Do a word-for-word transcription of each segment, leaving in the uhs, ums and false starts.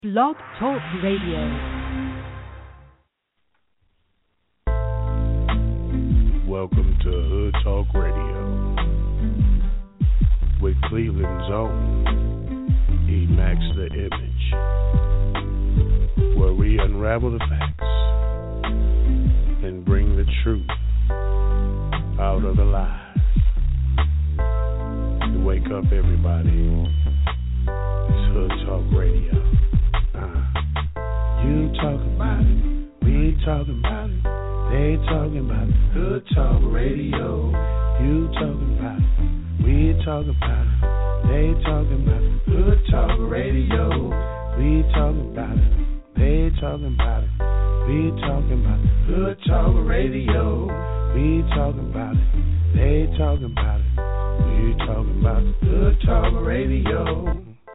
Blog Talk Radio. Welcome to Hood Talk Radio with Cleveland's own E-Max the Image, where we unravel the facts and bring the truth out of the lies. To wake up everybody, it's Hood Talk Radio. Uh, you talk about it, we talking about it. They talking about it, Hood Talk Radio. You talking about it, we talking about it. They talking about it, Hood Talk Radio. We talking about it, they talking about it. We talking about it, Hood Talk Radio. We talking about it, they talking about it. We talking about it, Hood Talk Radio.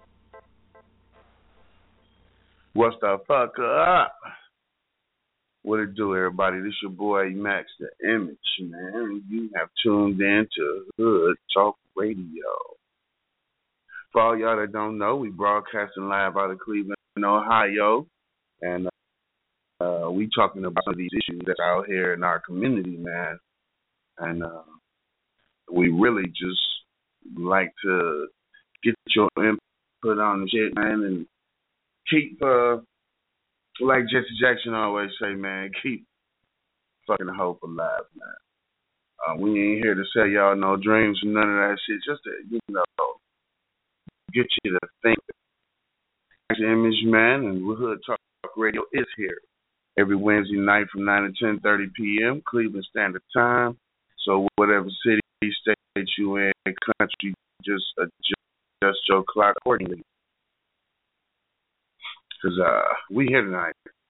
What's the fuck up? What it do, everybody? This your boy Max the Image, man. You have tuned in to Hood Talk Radio. For all y'all that don't know, we broadcasting live out of Cleveland, Ohio, and uh, we talking about some of these issues that's out here in our community, man. And uh, we really just like to get your input on the shit, man, and keep. Uh, Like Jesse Jackson always say, man, keep fucking hope alive, man. Uh, we ain't here to sell y'all no dreams and none of that shit. Just to, you know, get you to think. The Image, man, and Hood Talk Radio is here every Wednesday night from nine to ten thirty p.m. Cleveland Standard Time. So whatever city, state you in, country, just adjust your clock accordingly. Because uh, we here tonight.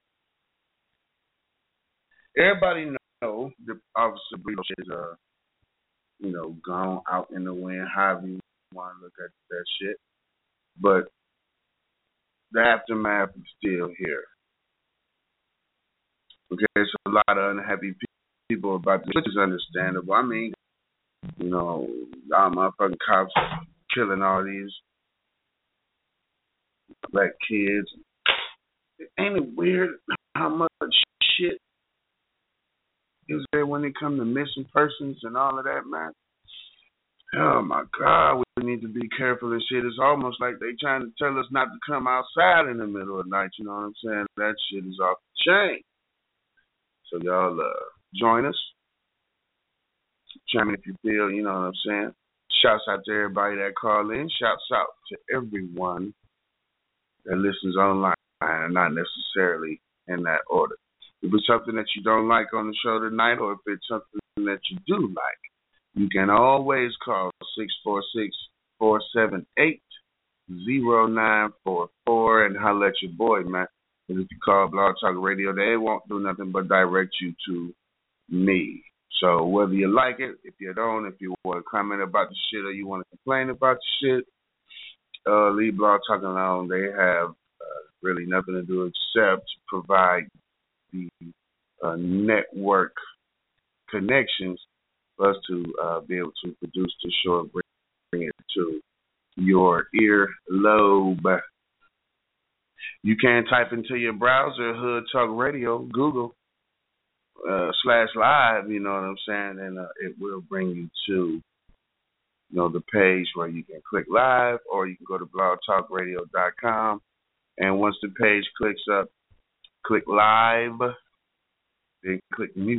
Everybody know the Officer Brito is, uh, you know, gone out in the wind, however you want to look at that shit. But the aftermath is still here. Okay, there's a lot of unhappy people about this, which is understandable. I mean, you know, y'all motherfucking cops killing all these black kids. Ain't it weird how much shit is there when it comes to missing persons and all of that, man? Oh, my God, we need to be careful and shit. It's almost like they trying to tell us not to come outside in the middle of the night, you know what I'm saying? That shit is off the chain. So y'all uh, join us. Chime in if you feel, you know what I'm saying? Shouts out to everybody that call in. Shouts out to everyone that listens online. And not necessarily in that order. If it's something that you don't like on the show tonight, or if it's something that you do like, you can always call six four six, four seven eight, zero nine four four and holler at your boy, man. And if you call Blog Talk Radio, they won't do nothing but direct you to me. So whether you like it, if you don't, if you want to comment about the shit or you want to complain about the shit, uh, leave Blog Talk alone. They have really nothing to do except provide the uh, network connections for us to uh, be able to produce the show and bring, bring it to your ear lobe. You can type into your browser Hood Talk Radio, Google uh, slash live, you know what I'm saying, and uh, it will bring you to you know the page where you can click live, or you can go to blog talk radio dot com. And once the page clicks up, click live, then click music.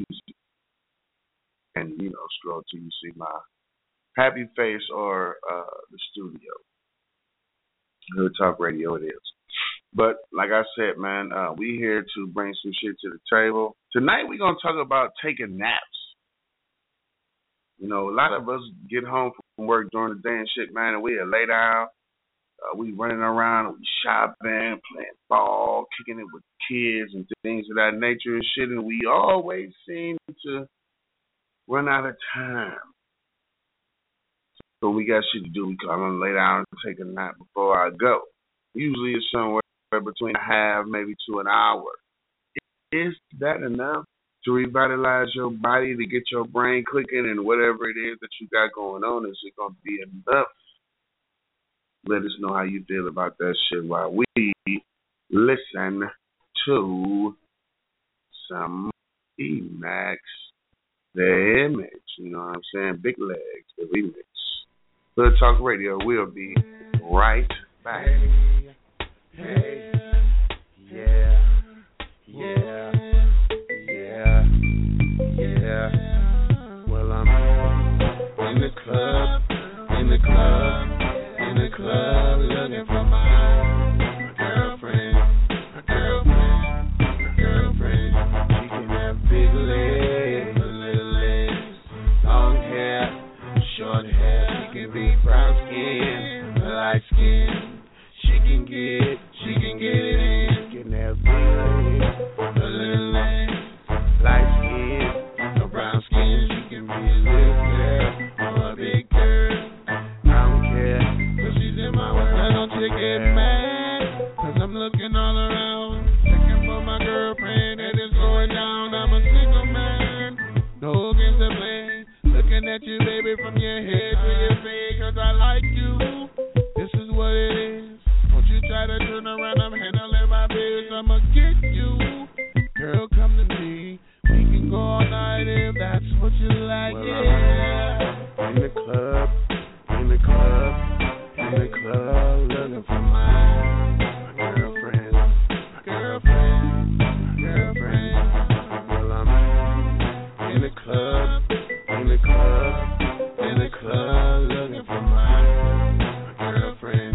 And, you know, scroll till you see my happy face or uh, the studio. Hood Talk Radio it is. But like I said, man, uh, we here to bring some shit to the table. Tonight we're going to talk about taking naps. You know, a lot of us get home from work during the day and shit, man, and we lay down. Uh, we running around, we shopping, playing ball, kicking it with kids and things of that nature and shit, and we always seem to run out of time. So we got shit to do. We come and lay down and take a nap before I go. Usually it's somewhere between a half, maybe to an hour. Is that enough to revitalize your body, to get your brain clicking and whatever it is that you got going on? Is it going to be enough? Let us know how you feel about that shit while we listen to some E-Max, the image. You know what I'm saying? Big Legs, the remix. Hood Talk Radio will be right back. Hey, yeah, yeah, yeah, yeah. Well, I'm in the club, in the club, in the club, looking for my, my girlfriend, my girlfriend, my girlfriend. She can have big legs, little legs, long hair, short hair. She can be brown skin, light skin. She can get, she can get it in. She can have big legs, a little legs, light skin, a brown skin. She can be a little girl or a big girl. I don't care, cause she's in my world. I don't you get mad, cause I'm looking all around, checking for my girlfriend and it's going down. I'm a single man, no games to play. Looking at you, baby, from your head to your feet, cause I like you. This is what it is. You try to turn around, I'm handling my biz, I'ma get you. Girl, come to me, we can go all night if that's what you like, well, yeah. In the club, in the club, in the club, looking for my, my girlfriend, my girlfriend, my girlfriend. Well, I'm in the club, in the club, in the club, looking for my, my girlfriend.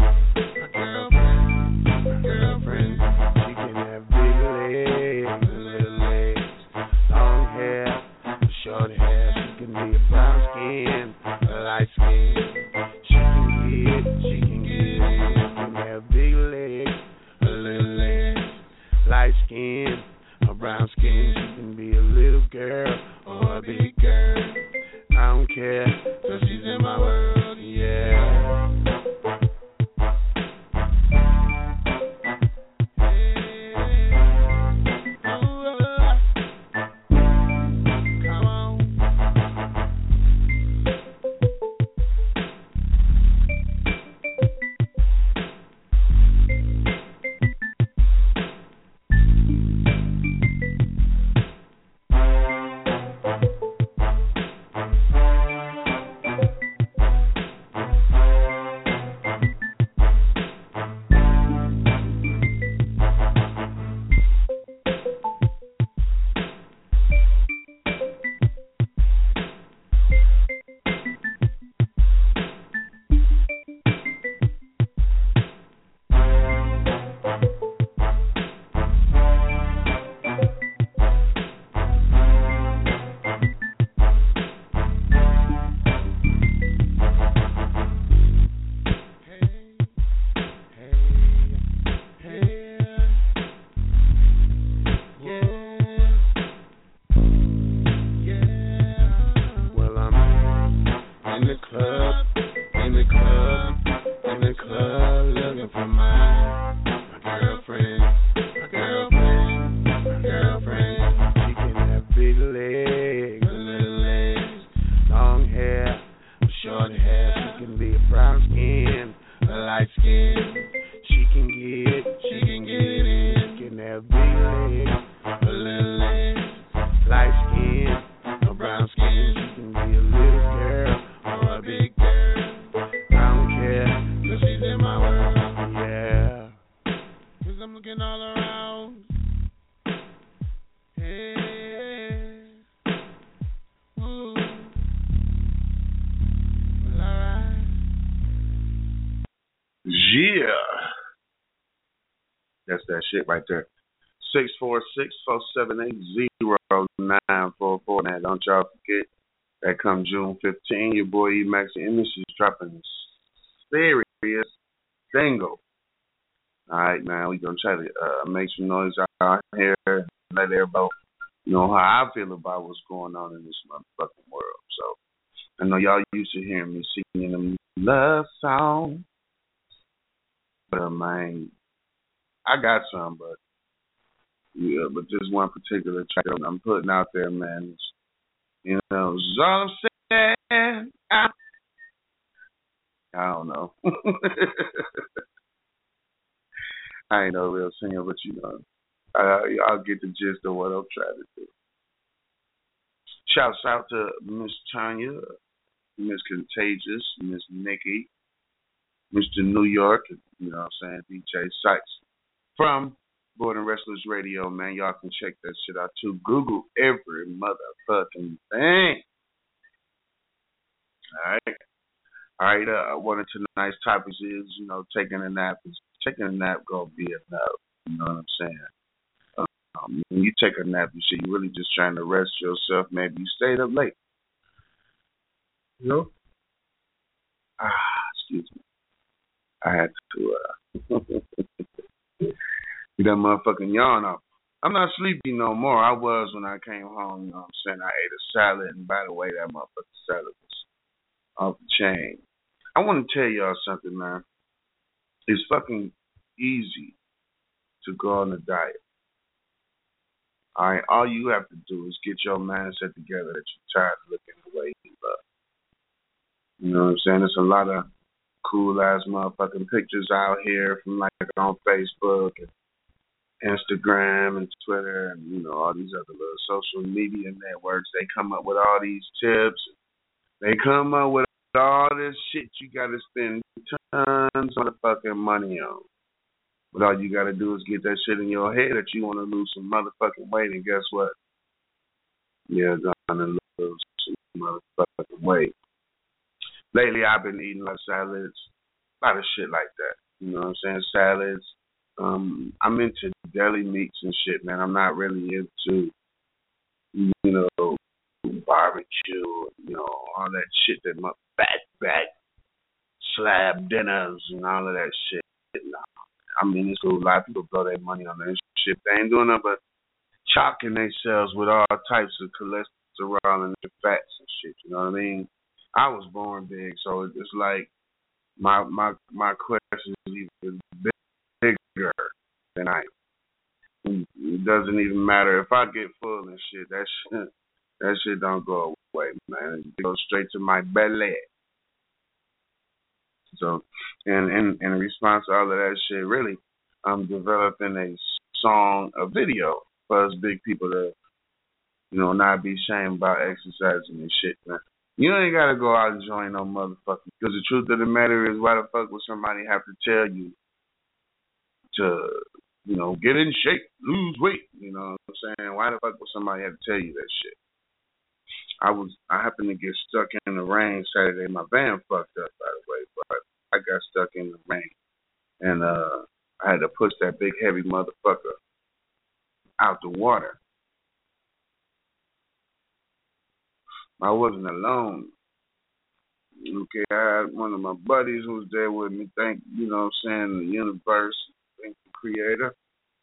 Girlfriend, she can have big legs, little legs, long hair, short hair. She can be a brown skin, a light skin. She can get, she can get it. She can have big legs, a little legs, light skin, a brown skin. She can be a little girl or a big girl. I don't care, cause she's in my world, yeah. That's that shit right there. six four six, four seven eight, zero nine four four. Now, don't y'all forget that come June fifteenth, your boy E-Max the Image is dropping a serious single. All right, man, we going to try to uh, make some noise out here, let everybody know how I feel about what's going on in this motherfucking world. So, I know y'all used to hearing me singing them love songs. But, uh, man, I got some, but yeah, but this one particular track I'm putting out there, man, is, you know, is all I'm saying. I, I don't know. I ain't no real singer, but you know, I, I'll get the gist of what I'm trying to do. Shouts out to Miss Tanya, Miss Contagious, Miss Nikki, Mister New York, you know what I'm saying, D J Sykes. From Border Wrestlers Radio, man, y'all can check that shit out too. Google every motherfucking thing. Alright? Alright, uh, one of tonight's topics is, you know, taking a nap. Is taking a nap gonna be enough. You know what I'm saying? Um, when you take a nap, you see, you're really just trying to rest yourself. Maybe you stayed up late. You know? Ah, excuse me. I had to, uh, get that motherfucking yawn off. I'm not sleepy no more. I was when I came home, you know what I'm saying? I ate a salad, and by the way, that motherfucking salad was off the chain. I want to tell y'all something, man. It's fucking easy to go on a diet. All right, all you have to do is get your mindset together that you're tired of looking the way you look. You know what I'm saying? There's a lot of cool ass motherfucking pictures out here from like on Facebook and Instagram and Twitter and, you know, all these other little social media networks. They come up with all these tips. They come up with all this shit you gotta spend tons of fucking money on. But all you gotta do is get that shit in your head that you wanna lose some motherfucking weight, and guess what? You're gonna lose some motherfucking weight. Lately I've been eating a lot of salads, a lot of shit like that. You know what I'm saying? Salads. Um, I'm into deli meats and shit, man. I'm not really into, you know, barbecue, you know, all that shit that my fat back slab dinners and all of that shit. No. I mean, it's cool. A lot of people blow their money on that shit. They ain't doing nothing but chalking themselves with all types of cholesterol and fats and shit. You know what I mean? I was born big, so it's like my my my question is even bigger than I am. It doesn't even matter if I get full and shit. That shit, that shit don't go away, man. It goes straight to my belly. So, and in in response to all of that shit, really, I'm developing a song, a video for us big people to, you know, not be ashamed about exercising and shit, man. You ain't gotta go out and join no motherfucker. Because the truth of the matter is, why the fuck would somebody have to tell you to, you know, get in shape, lose weight? You know what I'm saying? Why the fuck would somebody have to tell you that shit? I was, I happened to get stuck in the rain Saturday. My van fucked up, by the way, but I got stuck in the rain, and uh, I had to push that big heavy motherfucker out the water. I wasn't alone. Okay, I had one of my buddies who was there with me. Thank, you know what I'm saying, the universe, thank the creator.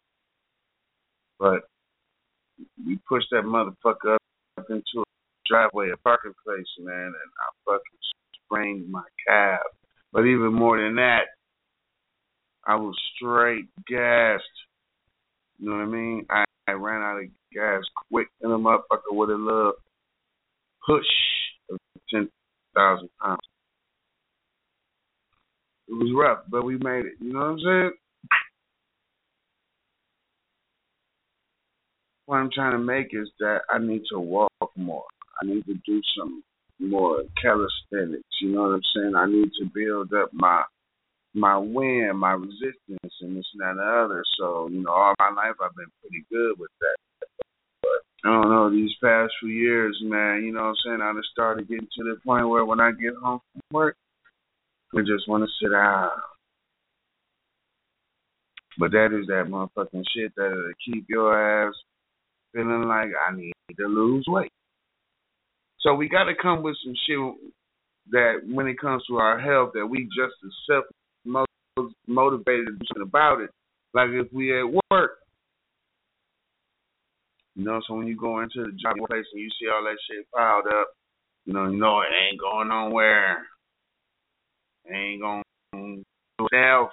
But we pushed that motherfucker up, up into a driveway, a parking place, man, and I fucking sprained my calf. But even more than that, I was straight gassed. You know what I mean? I, I ran out of gas quick in a motherfucker with a little push of ten thousand pounds. It was rough, but we made it. You know what I'm saying? What I'm trying to make is that I need to walk more. I need to do some more calisthenics. You know what I'm saying? I need to build up my my wind, my resistance, and this and that and the other. So, you know, all my life I've been pretty good with that. I don't know, these past few years, man, you know what I'm saying, I just started getting to the point where when I get home from work, I just want to sit down. But that is that motherfucking shit that'll keep your ass feeling like I need to lose weight. So we got to come with some shit that when it comes to our health, that we just as self-motivated to do something about it. Like if we at work. You know, so when you go into the job place and you see all that shit piled up, you know, you know it ain't going nowhere. It ain't going to itself.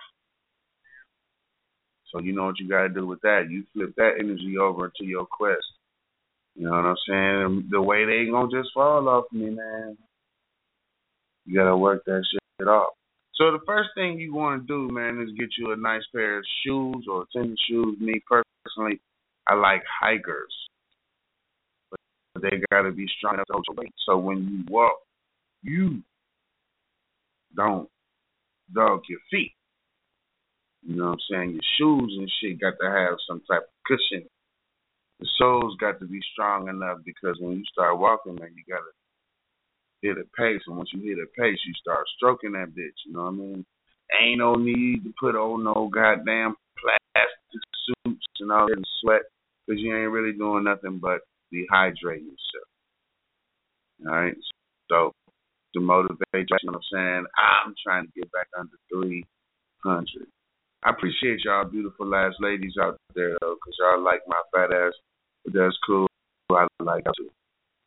So you know what you got to do with that. You flip that energy over to your quest. You know what I'm saying? The weight ain't going to just fall off me, man. You got to work that shit off. So the first thing you want to do, man, is get you a nice pair of shoes or tennis shoes. Me personally, I like hikers, but they got to be strong enough to hold your weight. So when you walk, you don't dog your feet. You know what I'm saying? Your shoes and shit got to have some type of cushion. The soles got to be strong enough because when you start walking, man, you got to hit a pace. And once you hit a pace, you start stroking that bitch. You know what I mean? Ain't no need to put on no goddamn plastic suits and all that and sweat because you ain't really doing nothing but dehydrating yourself. All right? So to motivate you, you know what I'm saying? I'm trying to get back under three hundred. I appreciate y'all beautiful ass ladies out there, though, because y'all like my fat ass. But that's cool. I like it too.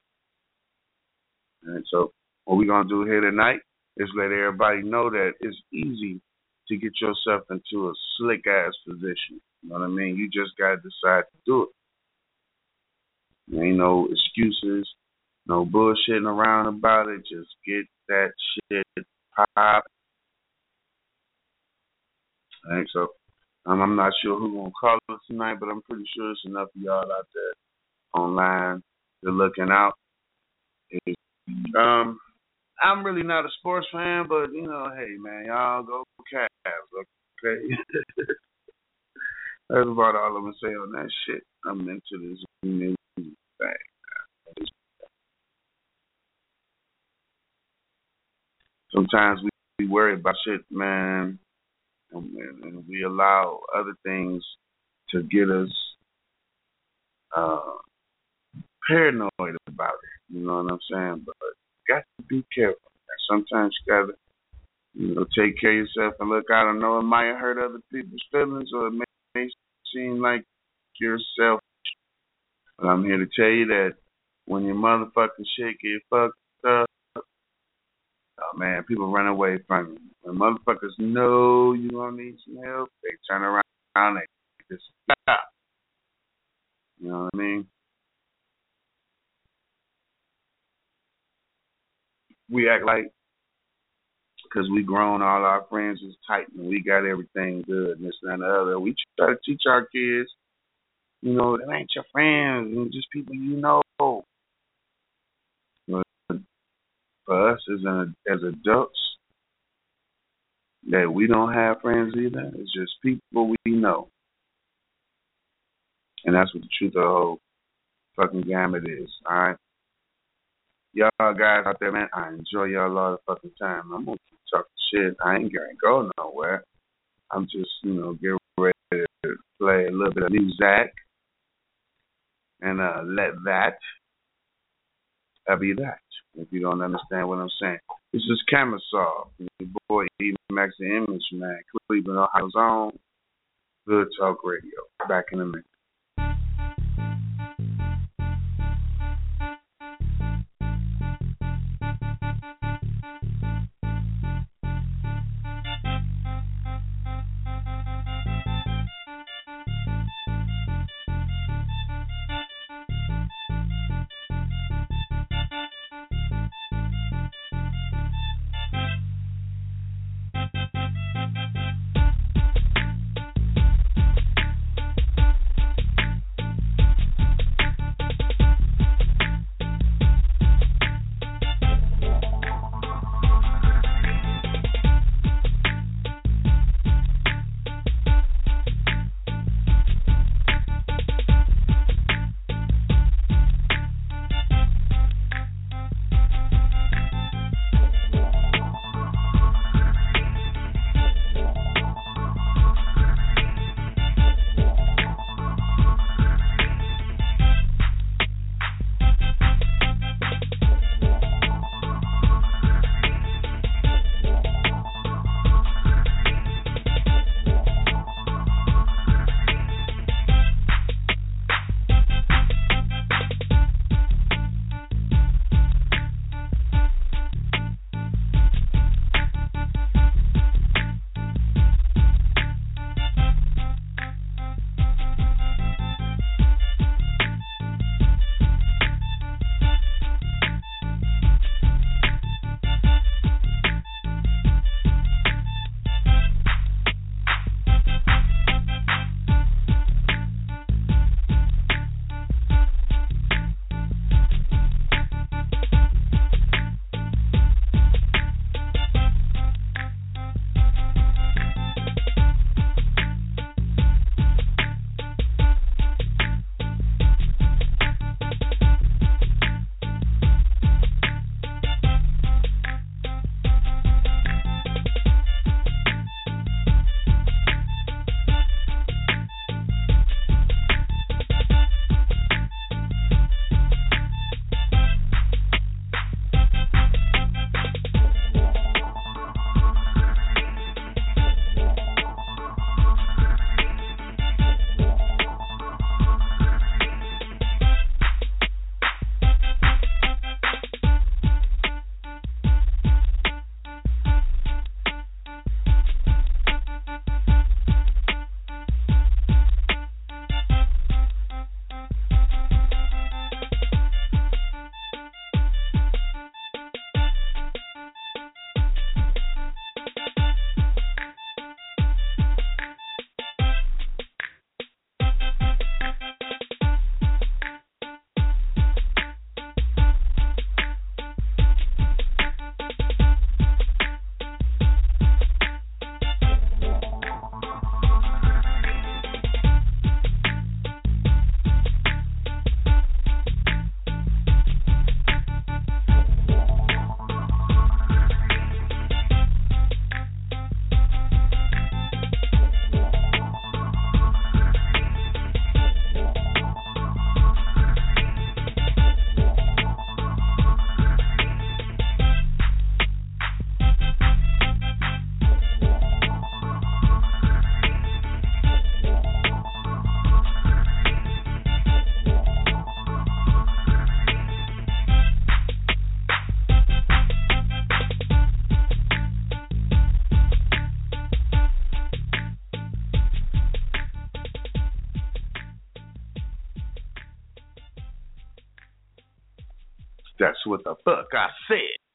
And so what we're going to do here tonight is let everybody know that it's easy to get yourself into a slick-ass position. You know what I mean? You just got to decide to do it. There ain't no excuses, no bullshitting around about it. Just get that shit pop. All right, so um, I'm not sure who's going to call us tonight, but I'm pretty sure it's enough of y'all out there online. They're looking out. It's, um, I'm really not a sports fan, but, you know, hey, man, y'all go Cavs, okay? That's about all I'm going to say on that shit. I'm into this music thing, man. Sometimes we, we worry about shit, man. And, and we allow other things to get us uh, paranoid about it. You know what I'm saying? But you got to be careful. And sometimes you got to, you know, take care of yourself and look. I don't know, it might hurt other people's feelings or it may seem like you're selfish. But I'm here to tell you that when your motherfucking shit get fucked up, oh man, people run away from you. When motherfuckers know you gonna need some help, they turn around and they just stop. You know what I mean? We act like because we grown, all our friends is tight and we got everything good and this and the other. We try to teach our kids, you know, they ain't your friends, and just people you know. But for us as an, as adults, that we don't have friends either. It's just people we know. And that's what the truth of the whole fucking gamut is, alright? Y'all guys out there, man, I enjoy y'all all the fucking time. I'm gonna keep talking shit. I ain't gonna go nowhere. I'm just, you know, getting ready to play a little bit of music and uh, let that uh, be that. If you don't understand what I'm saying. This is Camera Saw, your boy E Max the Image Man, Cleveland, Ohio's own Good Talk Radio. Back in a minute. That's what the fuck I said.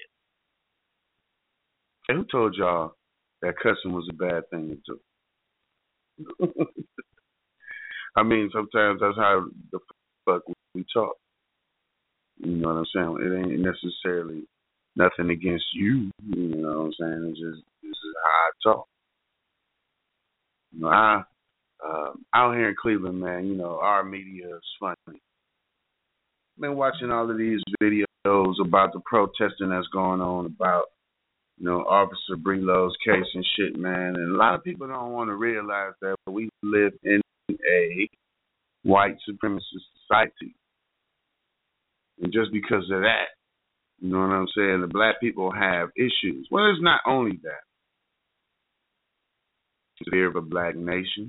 Hey, who told y'all that cussing was a bad thing to do? I mean, sometimes that's how the fuck we talk. You know what I'm saying? It ain't necessarily nothing against you. You know what I'm saying? It's just this is how I talk. You know, I uh, out here in Cleveland, man. You know, our media is funny. Been watching all of these videos about the protesting that's going on about, you know, Officer Brelo's case and shit, man. And a lot of people don't want to realize that we live in a white supremacist society. And just because of that, you know what I'm saying, the black people have issues. Well, it's not only that. It's the fear of a black nation.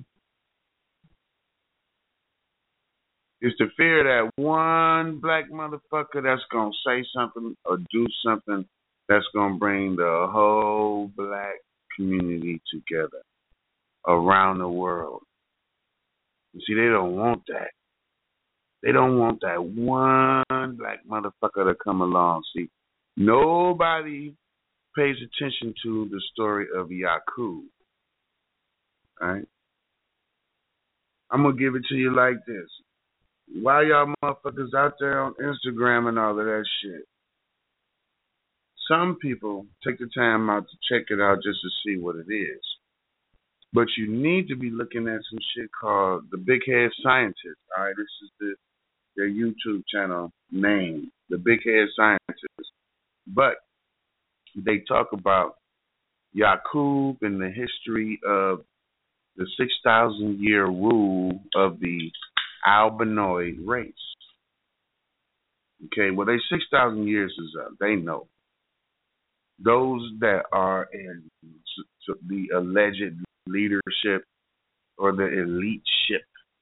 It's the fear that one black motherfucker that's going to say something or do something that's going to bring the whole black community together around the world. You see, they don't want that. They don't want that one black motherfucker to come along. See, nobody pays attention to the story of Yaqub. All right? I'm going to give it to you like this. Why y'all motherfuckers out there on Instagram and all of that shit? Some people take the time out to check it out just to see what it is. But you need to be looking at some shit called the Big Head Scientist. All right, this is the their YouTube channel name, the Big Head Scientist. But they talk about Yaqub and the history of the six thousand year rule of the albinoid race. Okay, well, they six thousand years is up. They know. Those that are in the alleged leadership or the elite ship,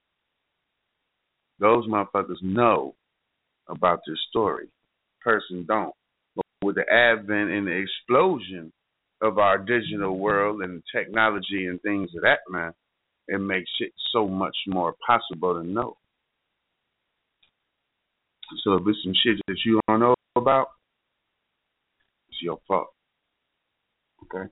those motherfuckers know about this story. Person don't. But with the advent and the explosion of our digital world and technology and things of that man, it makes it so much more possible to know. So if it's some shit that you don't know about, it's your fault. Okay?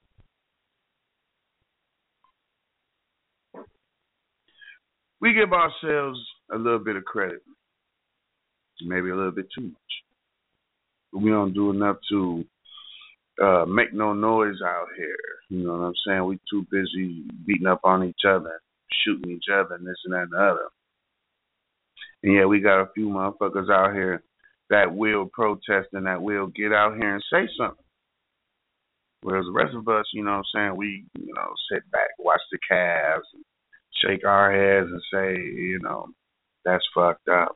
We give ourselves a little bit of credit, maybe a little bit too much. But we don't do enough to uh, make no noise out here. You know what I'm saying? We too busy beating up on each other, shooting each other, and this and that and the other. And yeah, we got a few motherfuckers out here that will protest and that will get out here and say something. Whereas the rest of us, you know what I'm saying, we, you know, sit back, watch the Cavs, and shake our heads and say, you know, that's fucked up.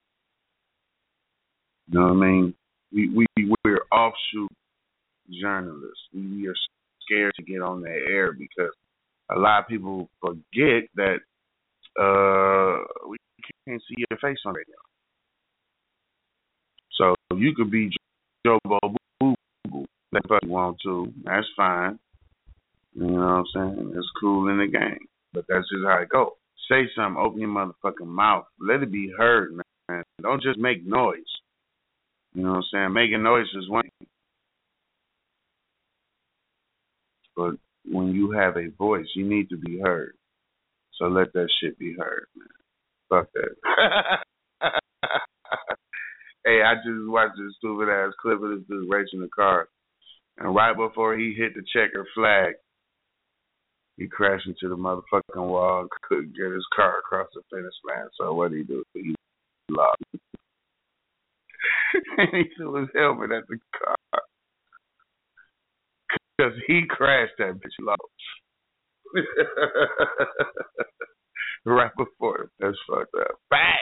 You know what I mean? We, we, we're offshoot journalists. We are scared to get on the air because a lot of people forget that uh, we can't see your face on radio. So you could be Joe Bobo, if you want to. That's fine. You know what I'm saying? It's cool in the game. But that's just how it goes. Say something, open your motherfucking mouth. Let it be heard, man. Don't just make noise. You know what I'm saying? Making noise is one thing. But when you have a voice, you need to be heard. So let that shit be heard, man. Fuck that. Hey, I just watched this stupid ass clip of this dude racing the car. And right before he hit the checker flag, he crashed into the motherfucking wall and couldn't get his car across the finish line. So what did he do? He lost. And he threw his helmet at the car. Because he crashed that bitch low. Right before it. That's fucked up. Bang!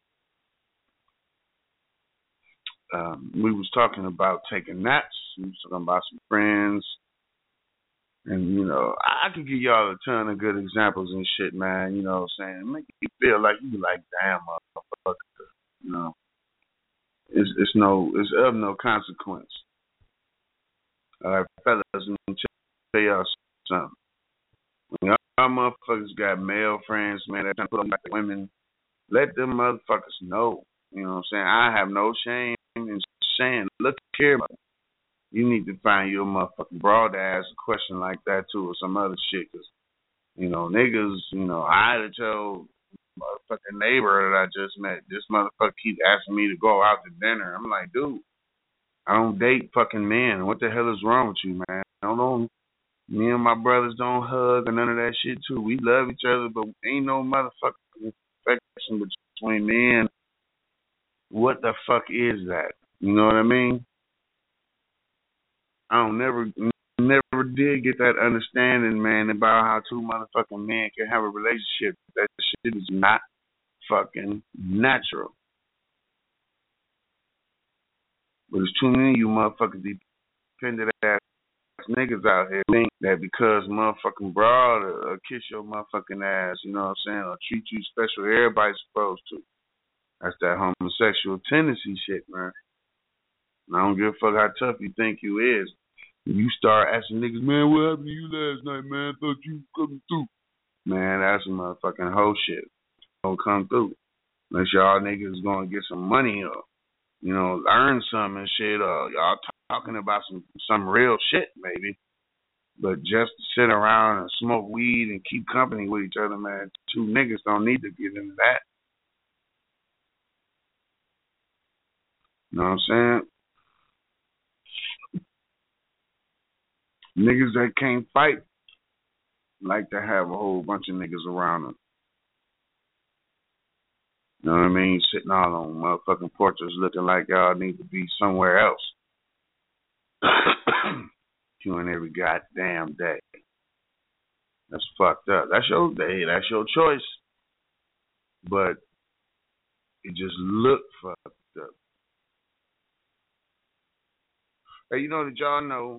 Um, we was talking about taking naps. We was talking about some friends. And, you know, I, I could give y'all a ton of good examples and shit, man. You know what I'm saying? Make you feel like you like, damn, motherfucker. You know, it's, it's no, it's of no consequence. All right, fellas, let me tell y'all something. When y'all motherfuckers got male friends, man, that trying to put on like women, let them motherfuckers know. You know what I'm saying? I have no shame in saying, look here, you need to find your motherfucking broad to ask a question like that too, or some other shit. Cause you know, niggas, you know, I had to tell motherfucking neighbor that I just met, this motherfucker keep asking me to go out to dinner. I'm like, dude, I don't date fucking men. What the hell is wrong with you, man? I don't. Me and my brothers don't hug or none of that shit too. We love each other, but ain't no motherfucking affection between men. What the fuck is that? You know what I mean? I don't never, never did get that understanding, man, about how two motherfucking men can have a relationship. That shit is not fucking natural. But there's too many of you motherfuckers dependent ass niggas out here think that because motherfucking broad or, or kiss your motherfucking ass, you know what I'm saying, or treat you special, everybody's supposed to. That's that homosexual tendency shit, man. And I don't give a fuck how tough you think you is. You start asking niggas, man, what happened to you last night, man? I thought you were coming through. Man, that's some motherfucking hoe shit. Don't come through. Unless y'all niggas gonna get some money or, you know, earn some and shit, or y'all talking about some, some real shit, maybe. But just to sit around and smoke weed and keep company with each other, man, two niggas don't need to get into that. You know what I'm saying? Niggas that can't fight like to have a whole bunch of niggas around them. You know what I mean? Sitting all on motherfucking porches looking like y'all need to be somewhere else. Queuing every goddamn day. That's fucked up. That's your day. That's your choice. But it just looked fucked up. Hey, you know that y'all know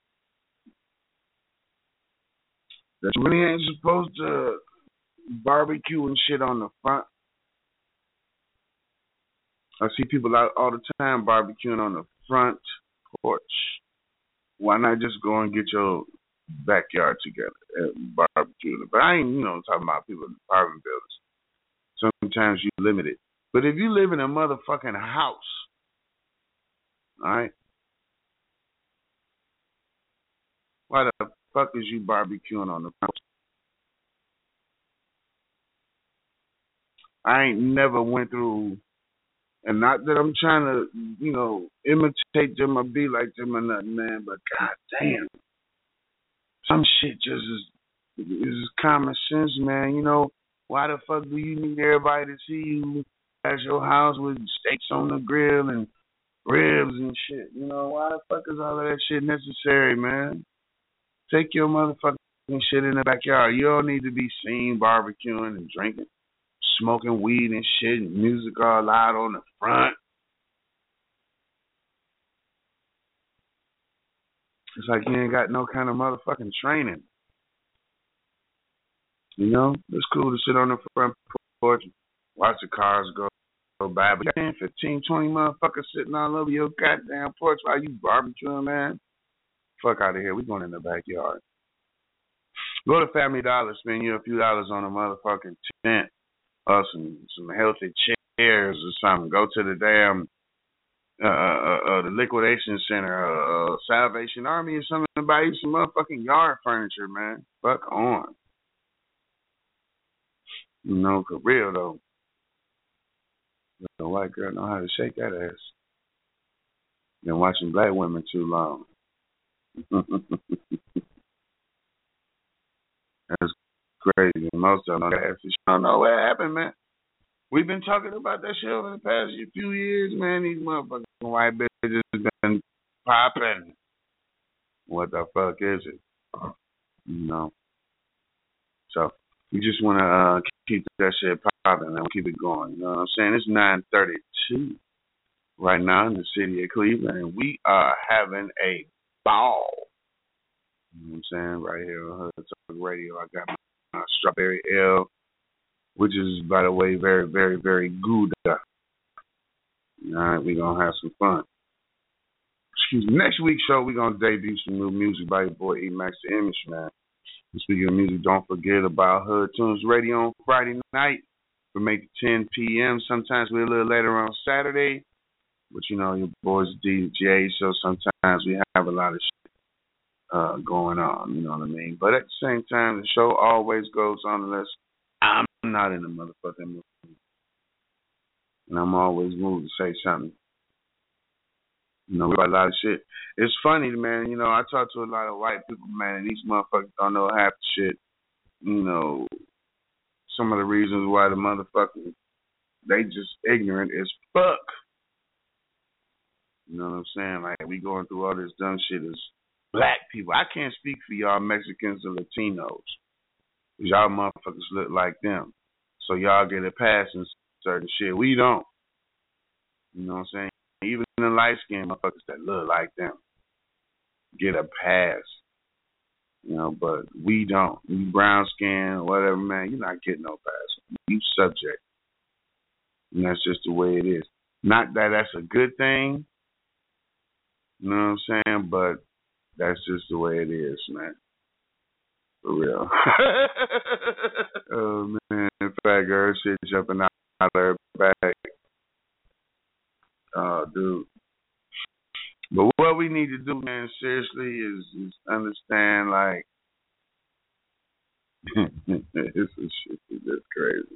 that you really ain't supposed to barbecue and shit on the front. I see people out all the time barbecuing on the front porch. Why not just go and get your backyard together and barbecue? But I ain't, you know, talking about people in apartment buildings. Sometimes you limit it. But if you live in a motherfucking house, all right, why the fuck is you barbecuing on the front? I ain't never went through, and not that I'm trying to, you know, imitate them or be like them or nothing, man, but goddamn, some shit just is, is common sense, man. You know, why the fuck do you need everybody to see you at your house with steaks on the grill and ribs and shit? You know, why the fuck is all of that shit necessary, man? Take your motherfucking shit in the backyard. You don't need to be seen barbecuing and drinking, smoking weed and shit, and music all loud on the front. It's like you ain't got no kind of motherfucking training. You know? It's cool to sit on the front porch and watch the cars go, go by, but you got ten, fifteen, twenty motherfuckers sitting all over your goddamn porch while you barbecuing, man. Fuck out of here. We going in the backyard. Go to Family Dollar, spend you a few dollars on a motherfucking tent or some, some healthy chairs or something. Go to the damn uh, uh, uh, the liquidation center, uh, uh, Salvation Army or something, and buy you some motherfucking yard furniture, man. Fuck on. You know, for real though. The white girl know how to shake that ass. Been watching black women too long. That's crazy. Most of them don't know what happened, man. We've been talking about that shit over the past few years, man. These motherfucking white bitches been popping. What the fuck is it? You know. So we just want to uh, keep that shit popping and keep it going. You know what I'm saying? It's nine thirty-two right now in the city of Cleveland, and we are having a ball. You know what I'm saying? Right here on Hood Talk Radio, I got my uh, Strawberry Ale, which is, by the way, very, very, very good. All right, we're going to have some fun. Excuse me. Next week's show, we're going to debut some new music by your boy E. Max the Image, man. And speaking of music, don't forget about Hood Tunes Radio on Friday night from eight to ten p.m. Sometimes we're a little later on Saturday. But you know, your boys D J, so sometimes we have a lot of shit uh, going on. You know what I mean? But at the same time, the show always goes on unless I'm not in the motherfucking mood, and I'm always moved to say something. You know, about a lot of shit. It's funny, man. You know, I talk to a lot of white people, man, and these motherfuckers don't know half the shit. You know, some of the reasons why the motherfuckers, they just ignorant as fuck. You know what I'm saying? Like, we going through all this dumb shit as black people. I can't speak for y'all Mexicans or Latinos. Y'all motherfuckers look like them. So y'all get a pass in certain shit. We don't. You know what I'm saying? Even the light-skinned motherfuckers that look like them get a pass. You know, but we don't. You brown skin, whatever, man, you're not getting no pass. You subject. And that's just the way it is. Not that that's a good thing. You know what I'm saying? But that's just the way it is, man. For real. Oh, man. In fact, girl, shit jumping out of her back. Oh, dude. But what we need to do, man, seriously, is, is understand, like, this is shit that's crazy.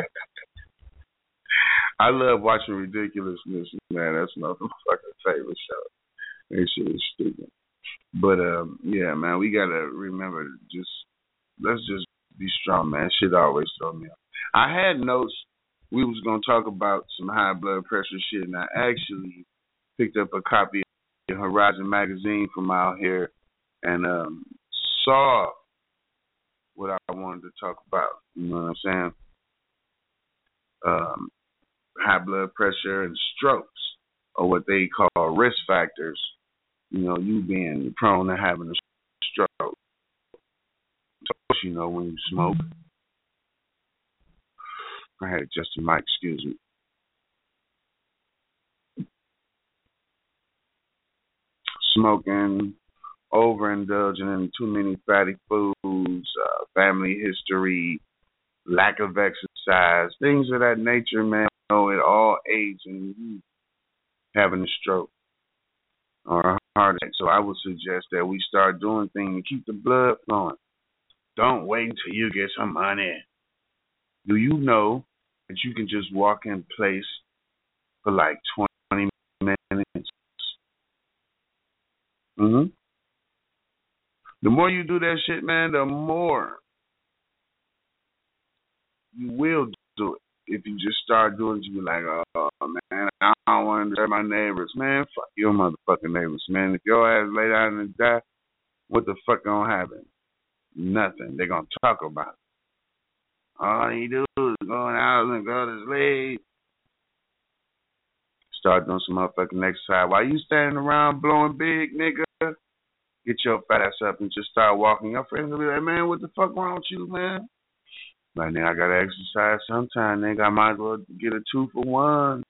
I love watching Ridiculousness, man. That's my fucking favorite show. That shit is stupid. But, um, yeah, man, we got to remember, just, let's just be strong, man. Shit always throw me off. I had notes. We was going to talk about some high blood pressure shit, and I actually picked up a copy of Horizon magazine from out here and um, saw what I wanted to talk about. You know what I'm saying? Um, high blood pressure and strokes, or what they call risk factors. You know, you being prone to having a stroke. You know, when you smoke. I had just a mic, excuse me. Smoking, overindulging in too many fatty foods, uh, family history, lack of exercise, things of that nature, man. You know, at all ages, and having a stroke or a heart attack. So I would suggest that we start doing things to keep the blood flowing. Don't wait until you get some money. Do you know that you can just walk in place for like twenty minutes? Mm-hmm. The more you do that shit, man, the more you will do it. If you just start doing it, you be like, oh, man, I don't want to disturb my neighbors. Man, fuck your motherfucking neighbors, man. If your ass lay down and die, what the fuck gonna happen? Nothing. They're gonna talk about it. All you do is going out and go to sleep. Start doing some motherfucking exercise. While you standing around blowing big, nigga, get your fat ass up and just start walking. Your friends will be like, man, what the fuck wrong with you, man? Like, nigga, I gotta exercise sometime, nigga. I might as well get a two for one.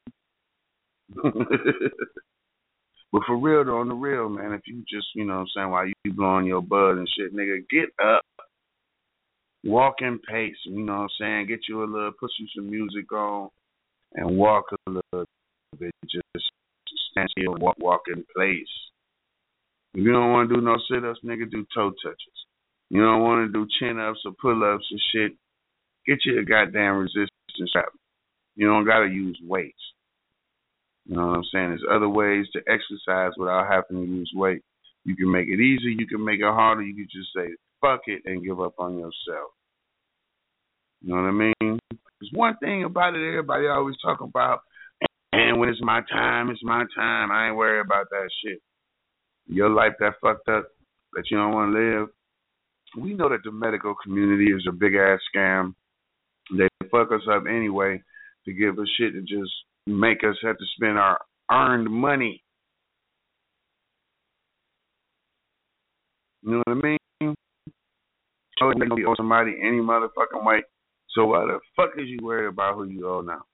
But for real, though, on the real, man, if you just, you know what I'm saying, while you blowing your bud and shit, nigga, get up. Walk in pace, you know what I'm saying? Get you a little, put you some music on and walk a little bit. Just stand still and walk, walk in place. If you don't want to do no sit-ups, nigga, do toe touches. You don't want to do chin-ups or pull-ups and shit, get you a goddamn resistance strap. You don't got to use weights. You know what I'm saying? There's other ways to exercise without having to use weight. You can make it easy. You can make it harder. You can just say, fuck it, and give up on yourself. You know what I mean? There's one thing about it everybody always talk about, and when it's my time, it's my time. I ain't worried about that shit. Your life that fucked up, that you don't want to live. We know that the medical community is a big-ass scam. They fuck us up anyway to give us shit to just make us have to spend our earned money. You know what I mean? So you owe somebody any motherfucking way. So why the fuck is you worried about who you owe now?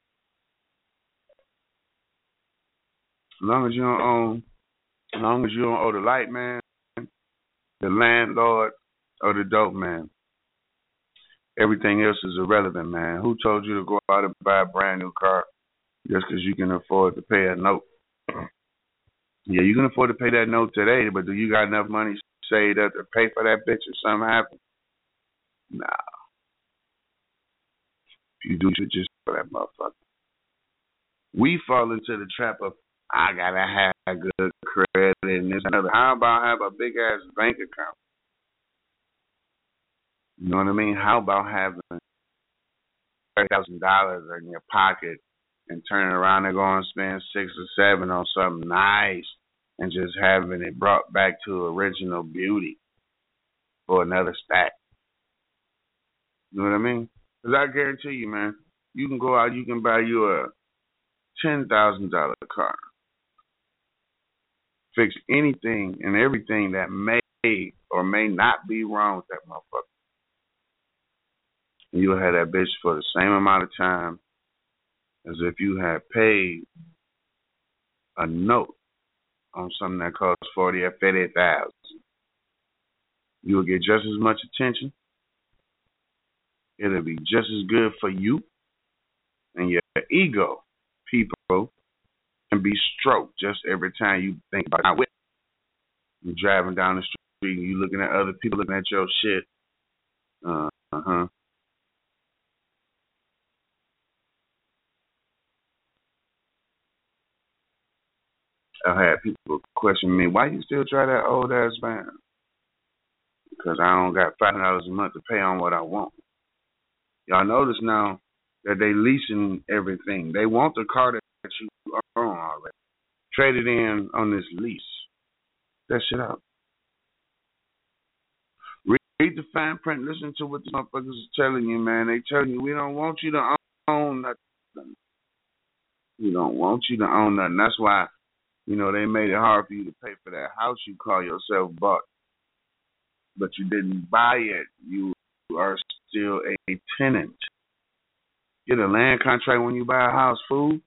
As long as you don't own, as long as you don't owe the light man, the landlord, or the dope man, everything else is irrelevant, man. Who told you to go out and buy a brand new car? just because you can afford to pay a note. Yeah, you can afford to pay that note today, but do you got enough money saved up to pay for that bitch if something happens? Nah. If you do, you just for that motherfucker. We fall into the trap of, I gotta have good credit and this and other. How about have a big ass bank account? You know what I mean? How about having thirty thousand dollars in your pocket and turning around and going to spend six or seven on something nice and just having it brought back to original beauty for another stack? You know what I mean? Because I guarantee you, man, you can go out, you can buy you a ten thousand dollars car. Fix anything and everything that may or may not be wrong with that motherfucker. And you'll have that bitch for the same amount of time as if you had paid a note on something that costs forty or fifty thousand. You'll get just as much attention. It'll be just as good for you, and your ego, people, can be stroked just every time you think about it. You're driving down the street and you looking at other people looking at your shit. Uh huh. I had people question me, why you still try that old ass van? Because I don't got five hundred dollars a month to pay on what I want. Y'all notice now that they leasing everything. They want the car that you own already. Trade it in on this lease. That shit out. Read the fine print. Listen to what the motherfuckers is telling you, man. They telling you we don't want you to own nothing. We don't want you to own nothing. That's why, you know, they made it hard for you to pay for that house you call yourself bought. But you didn't buy it. You are still a tenant. Get a land contract when you buy a house, fool.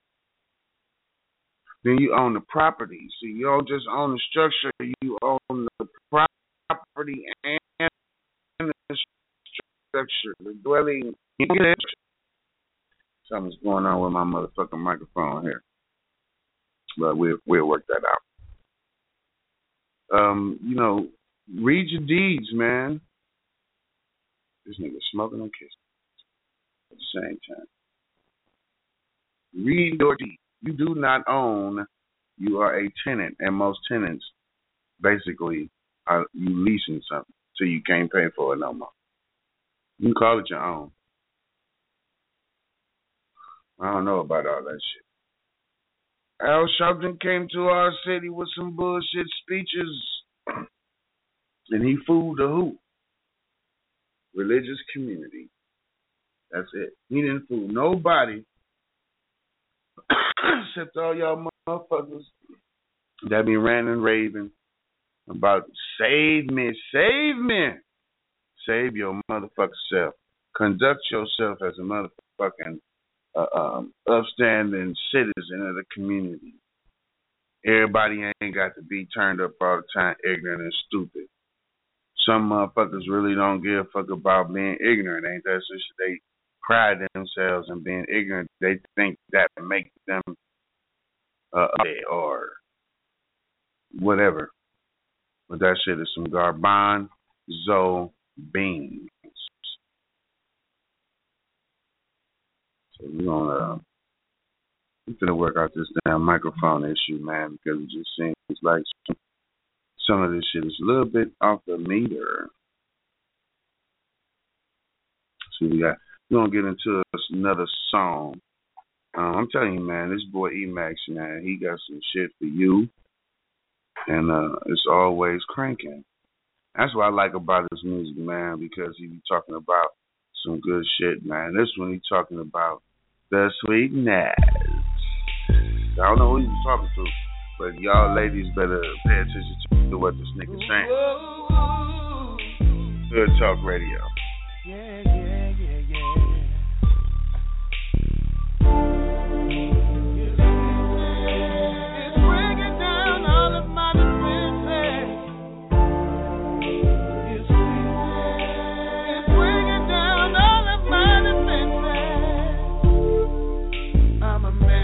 Then you own the property. So you don't just own the structure, you own the property and the structure, the dwelling. Something's going on with my motherfucking microphone here. But we'll, we'll work that out. Um, you know, read your deeds, man. This nigga smoking and kissing at the same time. Read your deeds. You do not own. You are a tenant, and most tenants basically are you leasing something so you can't pay for it no more. You can call it your own. I don't know about all that shit. Al Sharpton came to our city with some bullshit speeches, and he fooled the who? Religious community. That's it. He didn't fool nobody except all y'all motherfuckers that be ranting and raving about save me, save me. Save your motherfucking self. Conduct yourself as a motherfucking uh, um, upstanding citizen of the community. Everybody ain't got to be turned up all the time, ignorant and stupid. Some motherfuckers really don't give a fuck about being ignorant, ain't that so? They pride themselves in being ignorant. They think that makes them uh, or whatever. But that shit is some garbanzo beans. So we're gonna uh, we're gonna work out this damn microphone issue, man, because it just seems like some, some of this shit is a little bit off the meter. So we got we're gonna get into another song. Um, I'm telling you, man, this boy E-Max, man, he got some shit for you. And uh, it's always cranking. That's what I like about his music, man, because he be talking about some good shit, man. This one he talking about the sweetness. I don't know who he was talking to, but y'all ladies better pay attention to what this nigga's saying. Good Talk Radio. Yeah, yeah, yeah, yeah. I'm a man.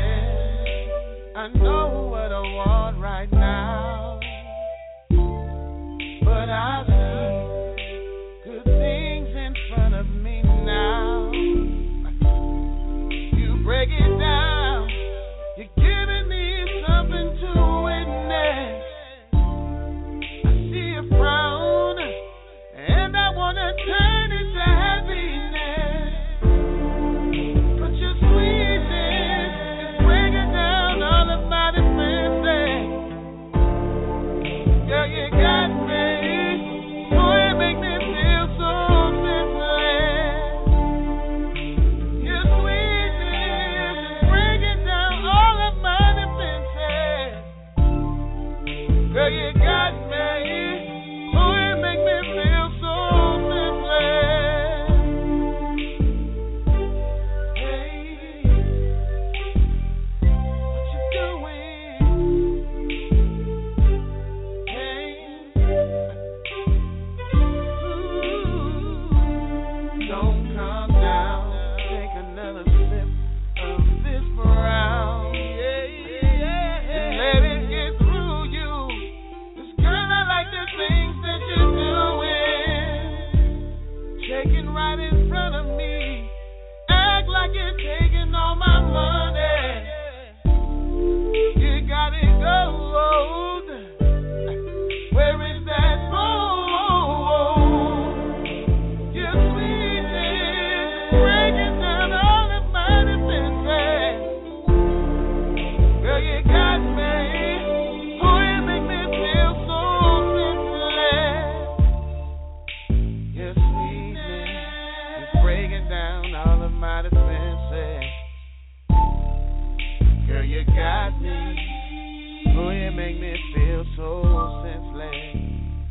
so senseless.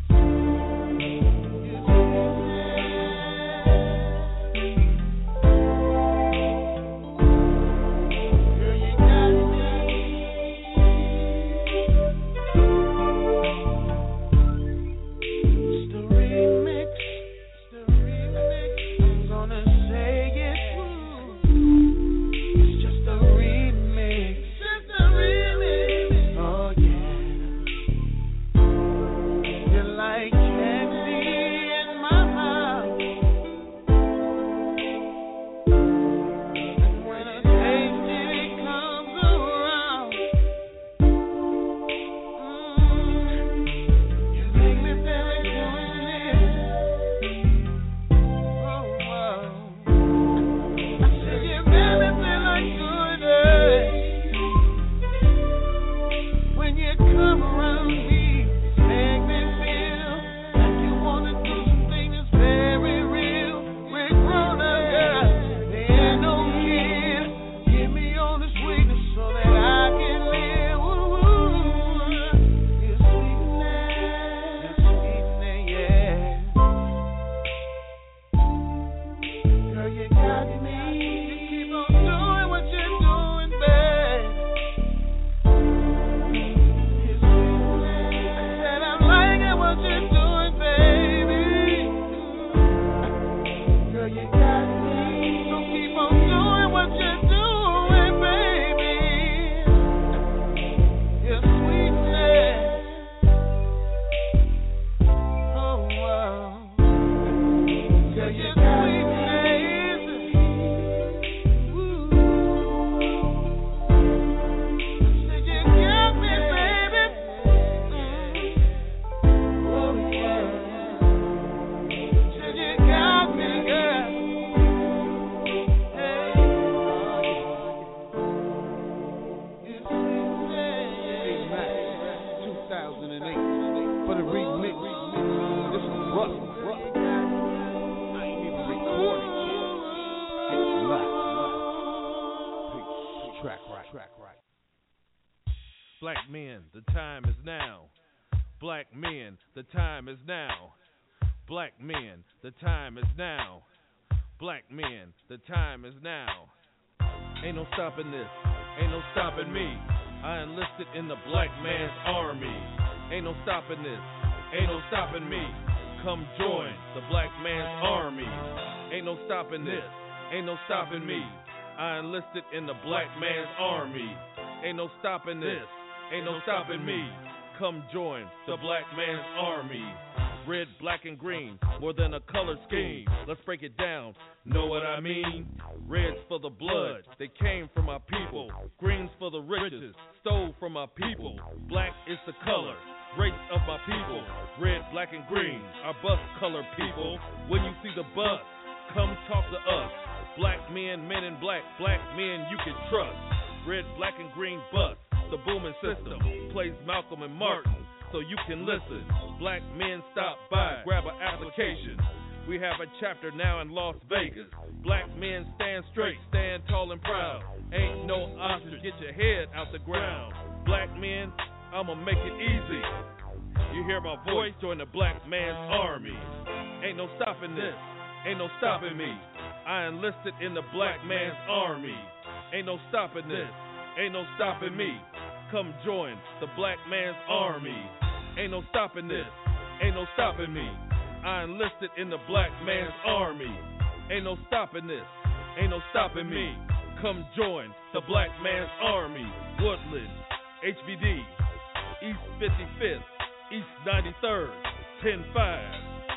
Black men, the time is now. Black men, the time is now. Black men, the time is now. Black men, the time is now. Ain't no stopping this, ain't no stopping me. I enlisted in the black man's army. Ain't no stopping this, ain't no stopping me. Come join the black man's army. Ain't no stopping this, ain't no stopping me. I enlisted in the black man's army. Ain't no stopping this, ain't no stopping me. Come join the black man's army. Red, black, and green, more than a color scheme. Let's break it down, know what I mean? Red's for the blood, they came from our people. Green's for the riches, stole from our people. Black is the color, race of my people. Red, black, and green, our bus color people. When you see the bus, come talk to us. Black men, men in black, black men you can trust. Red, black, and green bus, the booming system plays Malcolm and Martin, so you can listen. Black men stop by, grab an application. We have a chapter now in Las Vegas. Black men stand straight, stand tall and proud. Ain't no ostrich, get your head out the ground. Black men, I'ma make it easy. You hear my voice, join the black man's army. Ain't no stopping this, ain't no stopping me. I enlisted in the black man's army. Ain't no stopping this, ain't no stopping me. Come join the black man's army. Ain't no stopping this, ain't no stopping me. I enlisted in the black man's army. Ain't no stopping this, ain't no stopping me. Come join the black man's army. Woodland, H B D, East fifty-fifth, East ninety-third, ten five,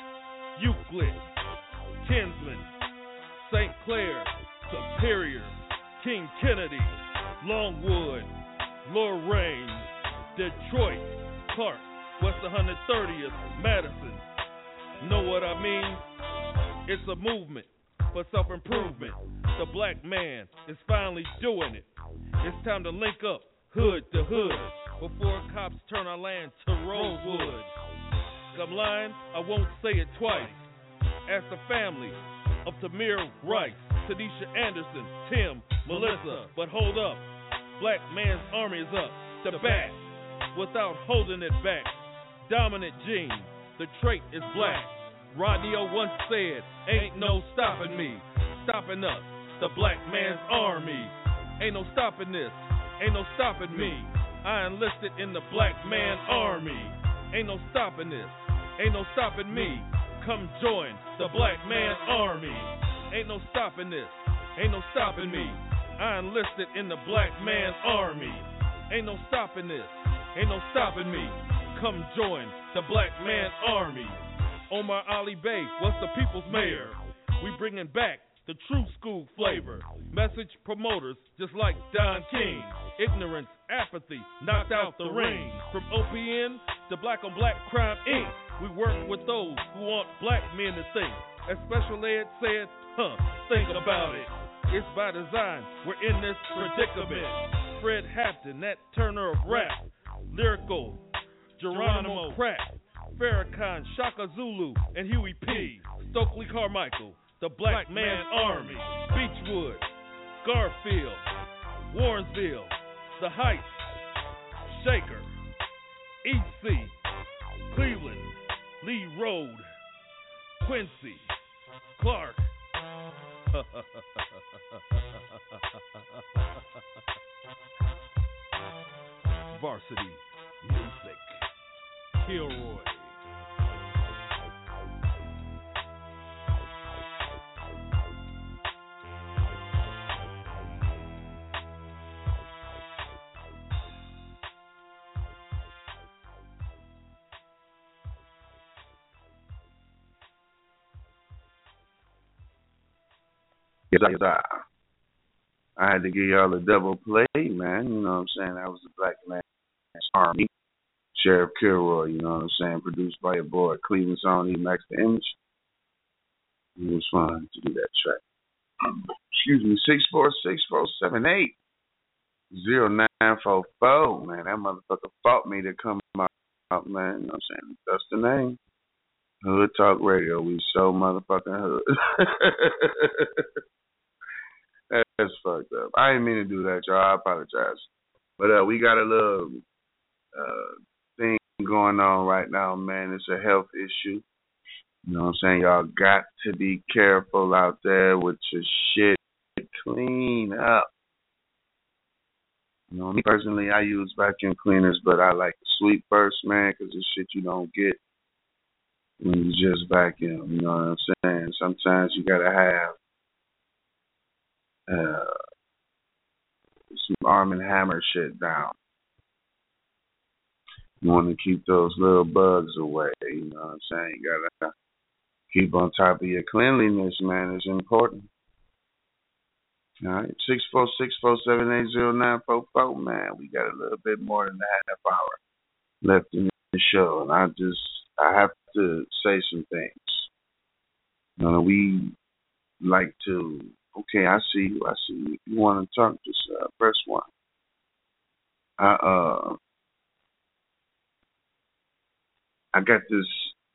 Euclid, Kinsman, Saint Clair, Superior, King Kennedy, Longwood, Lorraine, Detroit, Clark, West one hundred thirtieth, Madison. Know what I mean? It's a movement for self-improvement. The black man is finally doing it. It's time to link up hood to hood before cops turn our land to rosewood. If I'm lying, I won't say it twice. Ask the family of Tamir Rice, Tanisha Anderson, Tim, Melissa. But hold up, black man's army is up. The back, without holding it back. Dominant gene, the trait is black. Rodney O once said, ain't no stopping me. Stopping us, the black man's army. Ain't no stopping this, ain't no stopping me. I enlisted in the black man army. Ain't no stopping this, ain't no stopping me. Come join the black man army. Ain't no stopping this, ain't no stopping me. I enlisted in the black man army. Ain't no stopping this, ain't no stopping me. Come join the black man army. Omar Ali Bey, what's the people's mayor? We bringing back the true school flavor. Message promoters just like Don King. Ignorance, apathy, knocked out the ring. From O P N to Black on Black Crime Incorporated. We work with those who want black men to think. As Special Ed said, huh, think about it. It's by design, we're in this predicament. Fred Hampton, that Turner of rap. Lyrical, Geronimo Pratt. Farrakhan, Shaka Zulu, and Huey P. Stokely Carmichael, the Black Man Army. Beechwood, Garfield, Warrensville, The Heights, Shaker, E C, Cleveland, Lee Road, Quincy, Clark. Varsity Music, Kilroy. I had to give y'all a double play, man. You know what I'm saying? That was the Black Man's Army. Sheriff Kilroy, you know what I'm saying? Produced by your boy Cleveland Song, he Max the Image. It was fun to do that track. Excuse me, six four six, four seven eight, zero nine four four. Man, that motherfucker fought me to come out, man. You know what I'm saying? That's the name. Hood Talk Radio. We so motherfucking hood. That's fucked up. I didn't mean to do that, y'all. I apologize. But uh, we got a little uh, thing going on right now, man. It's a health issue. You know what I'm saying? Y'all got to be careful out there with your shit. Clean up. You know, me personally, I use vacuum cleaners, but I like to sweep first, man, because it's shit you don't get when you just vacuum. You know what I'm saying? Sometimes you got to have Uh, some Arm and Hammer shit down. You want to keep those little bugs away. You know what I'm saying? You gotta keep on top of your cleanliness, man. It's important. All right, six four six four seven eight zero nine four four. Man, we got a little bit more than a half hour left in the show, and I just I have to say some things. You know, we like to. Okay, I see you. I see you. If you want to talk, just uh, press one. I uh, I got this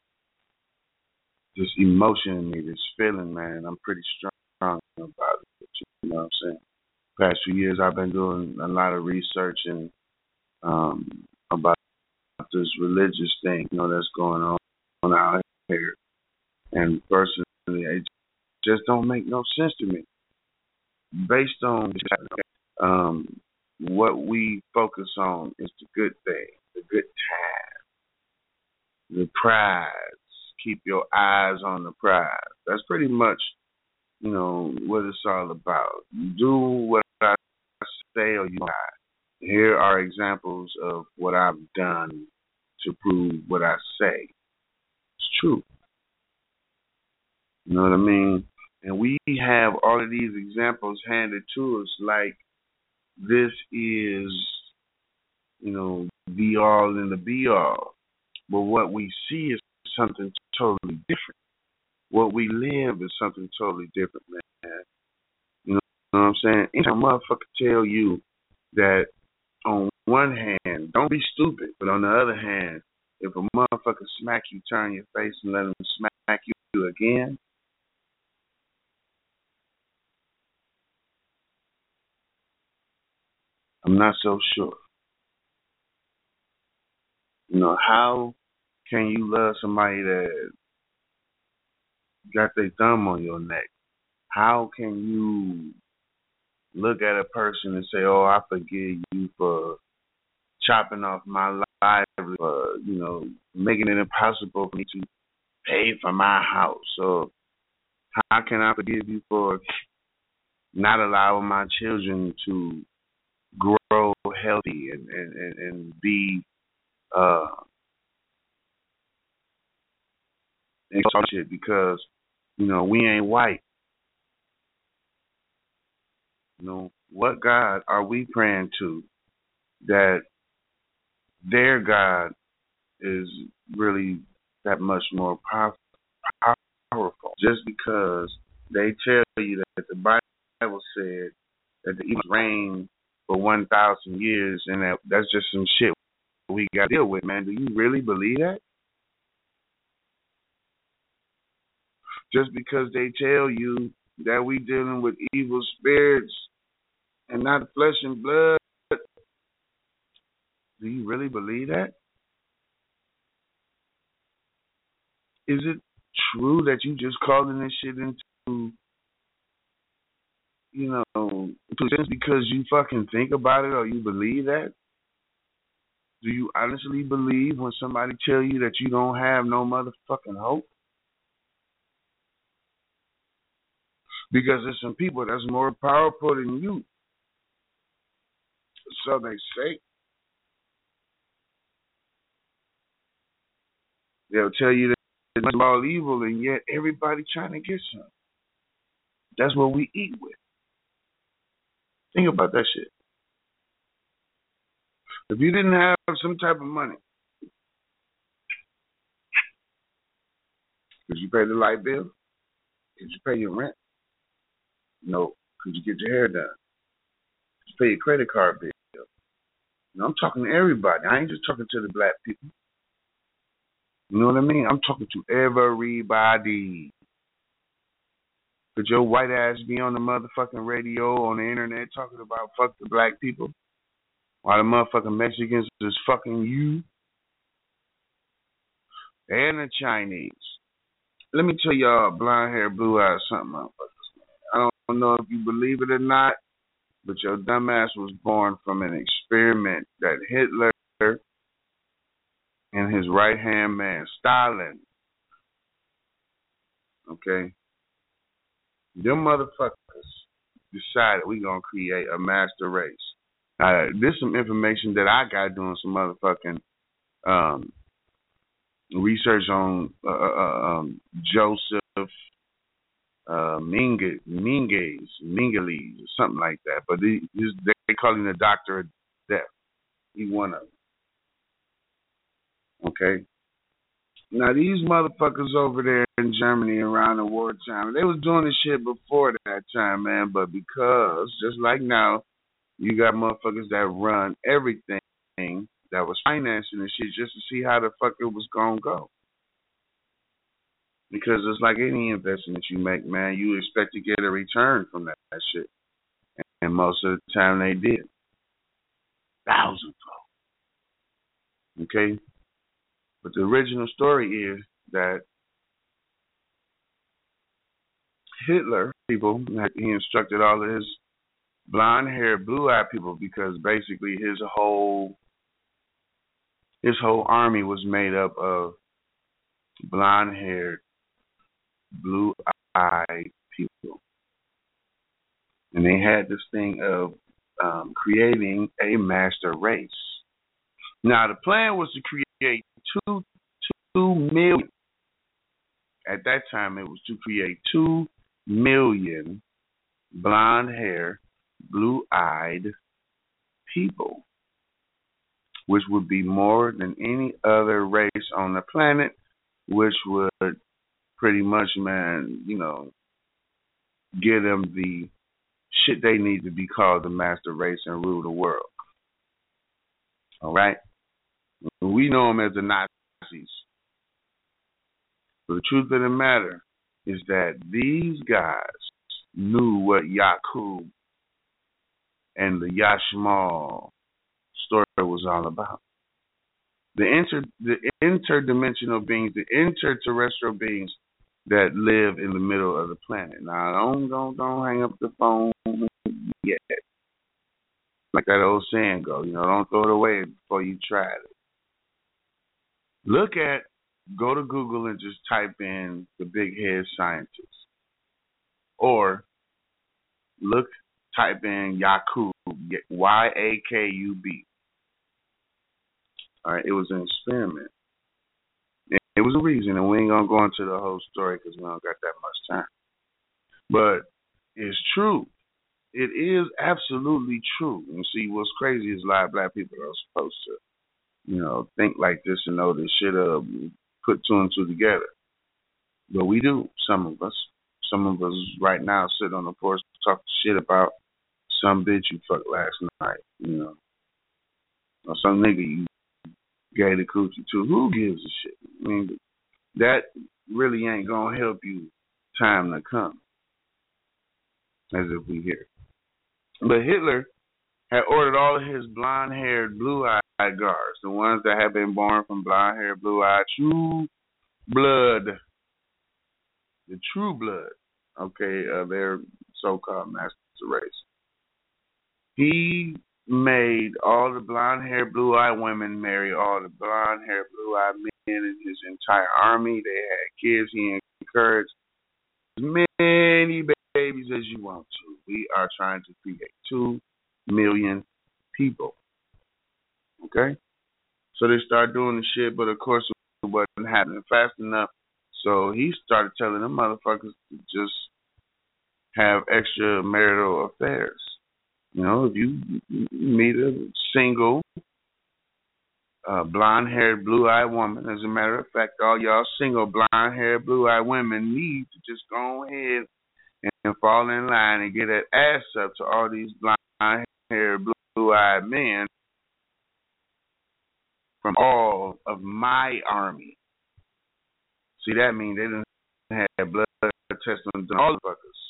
this emotion in me, this feeling, man. I'm pretty strong about it. You know what I'm saying? Past few years, I've been doing a lot of research and um, about this religious thing, you know, that's going on out here. And personally, it just don't make no sense to me. Based on um, what we focus on is the good thing, the good time, the prize. Keep your eyes on the prize. That's pretty much, you know, what it's all about. You do what I say or you die. Here are examples of what I've done to prove what I say. It's true. You know what I mean? And we have all of these examples handed to us like this is, you know, the all and the be all. But what we see is something totally different. What we live is something totally different, man. You know what I'm saying? Anytime a motherfucker tell you that on one hand, don't be stupid, but on the other hand, if a motherfucker smack you, turn your face and let him smack you again, I'm not so sure. You know, how can you love somebody that got their thumb on your neck? How can you look at a person and say, oh, I forgive you for chopping off my life, for, you know, making it impossible for me to pay for my house? So how can I forgive you for not allowing my children to grow healthy and, and, and, and be uh shit because, you know, we ain't white. You know, what God are we praying to that their God is really that much more powerful, powerful just because they tell you that the Bible said that the east reigned for one thousand years and that that's just some shit we got to deal with, man. Do you really believe that? Just because they tell you that we dealing with evil spirits and not flesh and blood, do you really believe that? Is it true that you just calling this shit into, you know, just because you fucking think about it or you believe that? Do you honestly believe when somebody tell you that you don't have no motherfucking hope? Because there's some people that's more powerful than you. So they say. They'll tell you that it's all evil and yet everybody trying to get some. That's what we eat with. Think about that shit. If you didn't have some type of money, could you pay the light bill? Could you pay your rent? No. Could you get your hair done? Could you pay your credit card bill? You know, I'm talking to everybody. I ain't just talking to the black people. You know what I mean? I'm talking to everybody. Could your white ass be on the motherfucking radio, on the internet, talking about fuck the black people? While the motherfucking Mexicans is fucking you? And the Chinese. Let me tell y'all, blonde hair, blue eyes, something, motherfuckers. I don't know if you believe it or not, but your dumbass was born from an experiment that Hitler and his right-hand man, Stalin, okay, them motherfuckers decided we gonna create a master race. Uh, this is some information that I got doing some motherfucking um, research on uh, uh, um, Joseph uh, Minges, Minges, Mingeles, or something like that. But they, they call him the Doctor of Death. He one of them. Okay. Now these motherfuckers over there in Germany around the wartime, they was doing this shit before that time, man. But because just like now, you got motherfuckers that run everything that was financing this shit just to see how the fuck it was gonna go. Because it's like any investment you make, man, you expect to get a return from that, that shit. And most of the time they did. Thousandfold. Okay? But the original story is that Hitler, people, he instructed all of his blonde-haired, blue-eyed people because basically his whole his whole army was made up of blonde-haired, blue-eyed people. And they had this thing of um, creating a master race. Now, the plan was to create two, two million. At that time, it was to create two million blonde-haired, blue-eyed people, which would be more than any other race on the planet, which would pretty much, man, you know, give them the shit they need to be called the master race and rule the world. All right? We know them as the Nazis. But the truth of the matter is that these guys knew what Yakub and the Yashmal story was all about. The inter the interdimensional beings, the interterrestrial beings that live in the middle of the planet. Now, don't don't don't hang up the phone yet. Like that old saying go, you know, don't throw it away before you try it. Look at, go to Google and just type in the big head scientist, or look, type in Yakub, Y A K U B. All right, it was an experiment. It was a reason, and we ain't gonna go into the whole story because we don't got that much time. But it's true. It is absolutely true. And see, what's crazy is a lot of black people are supposed to, you know, think like this and know this shit up, put two and two together. But we do, some of us. Some of us right now sit on the porch talk shit about some bitch you fucked last night, you know, or some nigga you gave the coochie to. Who gives a shit? I mean, that really ain't gonna help you time to come, as if we hear. But Hitler had ordered all of his blonde-haired, blue-eyed guards, the ones that had been born from blonde-haired, blue-eyed, true blood, the true blood, okay, of their so-called master race. He made all the blonde-haired, blue-eyed women marry all the blonde-haired, blue-eyed men in his entire army. They had kids. He encouraged as many babies as you want to. We are trying to create two million people. Okay? So they started doing the shit, but of course it wasn't happening fast enough. So he started telling them motherfuckers to just have extramarital affairs. You know, if you meet a single, uh, blonde-haired, blue-eyed woman, as a matter of fact, all y'all single, blonde-haired, blue-eyed women need to just go ahead and, and fall in line and get that ass up to all these blonde-haired, blue-eyed men from all of my army. See, that means they didn't have blood tests on all the fuckers.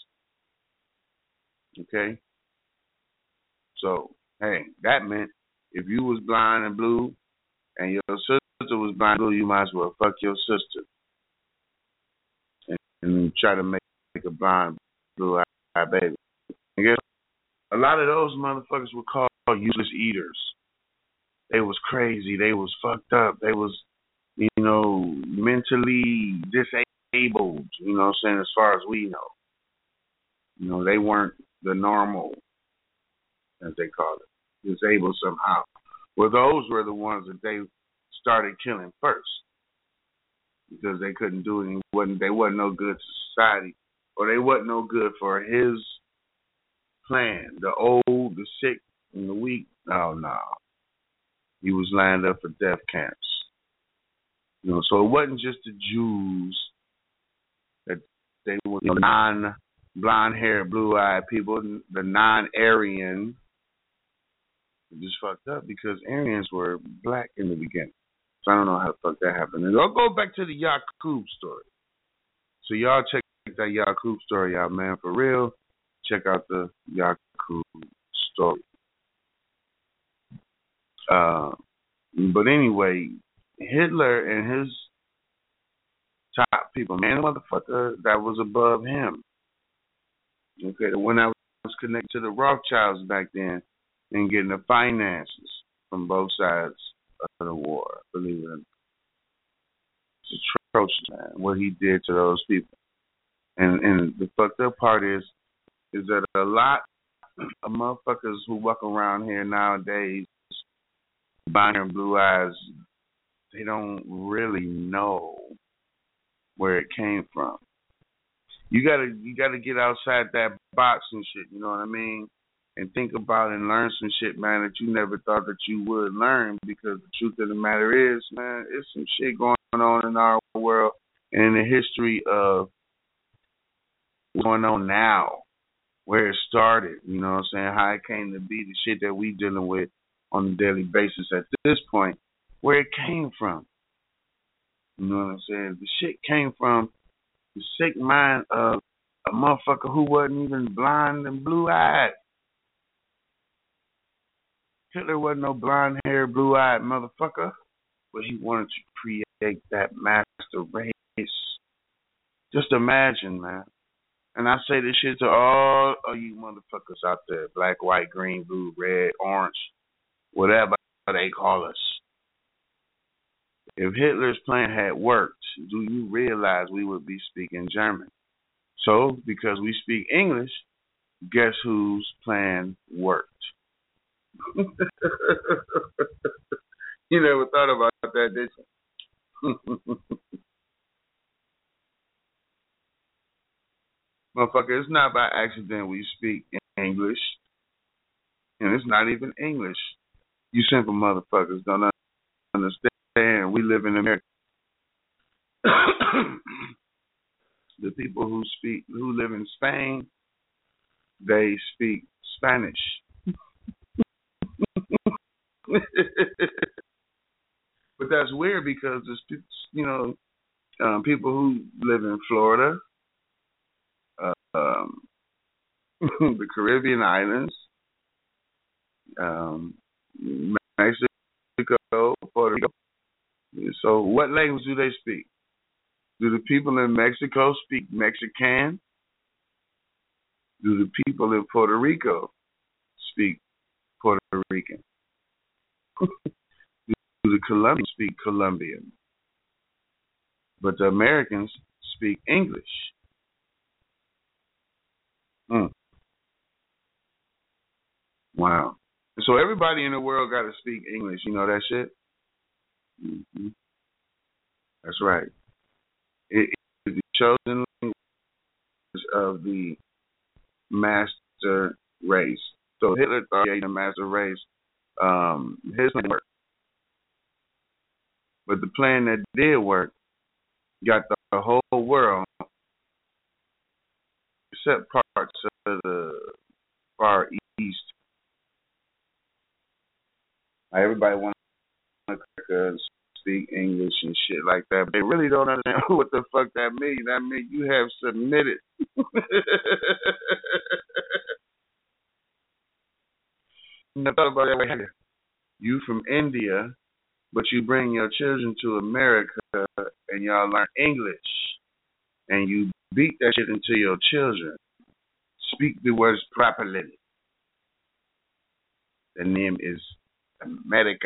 Okay? So, hey, that meant if you was blind and blue and your sister was blind and blue, you might as well fuck your sister and, and try to make, make a blind blue-eyed baby. I guess a lot of those motherfuckers were called useless eaters. They was crazy. They was fucked up. They was, you know, mentally disabled, you know what I'm saying, as far as we know. You know, they weren't the normal, as they call it, disabled somehow. Well, those were the ones that they started killing first because they couldn't do anything. Wasn't, they wasn't no good to society, or they wasn't no good for his plan. The old, the sick, and the weak, oh, no. He was lined up for death camps. You know, so it wasn't just the Jews that they were, you know, non-blonde-haired, blue-eyed people, the non-Aryan. Just fucked up because Aryans were black in the beginning. So I don't know how the fuck that happened. And I'll go back to the Yakub story. So y'all check that Yakub story out, man. For real, check out the Yakub story. Uh, but anyway, Hitler and his top people, man, the motherfucker that was above him. Okay, the one that was connected to the Rothschilds back then and getting the finances from both sides of the war, believe it or not. It's atrocious, man, what he did to those people. And and the fucked up part is, is that a lot of motherfuckers who walk around here nowadays, binary and blue eyes, they don't really know where it came from. You gotta you gotta get outside that box and shit, you know what I mean? And think about and learn some shit, man, that you never thought that you would learn, because the truth of the matter is, man, it's some shit going on in our world and in the history of what's going on now, where it started, you know what I'm saying, how it came to be, the shit that we dealing with on a daily basis at this point, where it came from. You know what I'm saying? The shit came from the sick mind of a motherfucker who wasn't even blind and blue-eyed. Hitler wasn't no blonde-haired, blue-eyed motherfucker. but he wanted to create that master race. Just imagine, man. And I say this shit to all of you motherfuckers out there, black, white, green, blue, red, orange, whatever they call us. If Hitler's plan had worked, do you realize we would be speaking German? So, because we speak English, guess whose plan worked? You never thought about that, did you? Motherfucker, it's not by accident we speak English. And it's not even English. You simple motherfuckers don't understand. We live in America. The people who speak, who live in Spain, they speak Spanish. But that's weird because there's, you know, um, people who live in Florida, uh, um, the Caribbean islands, um, Mexico, Puerto Rico. So what language do they speak? Do the people in Mexico speak Mexican? Do the people in Puerto Rico speak Puerto Rican? Do the Colombians speak Colombian? But the Americans speak English. Mm. Wow. So everybody in the world got to speak English. You know that shit? Mm-hmm. That's right. It is the chosen language of the master race. So Hitler thought he had a master race. Um, his plan worked. But the plan that did work got the whole world, except parts of the Far East. Everybody wants to speak English and shit like that, but they really don't understand what the fuck that means. That means you have submitted. I thought about that. You from India, but you bring your children to America and y'all learn English, and you beat that shit into your children. Speak the words properly. The name is America.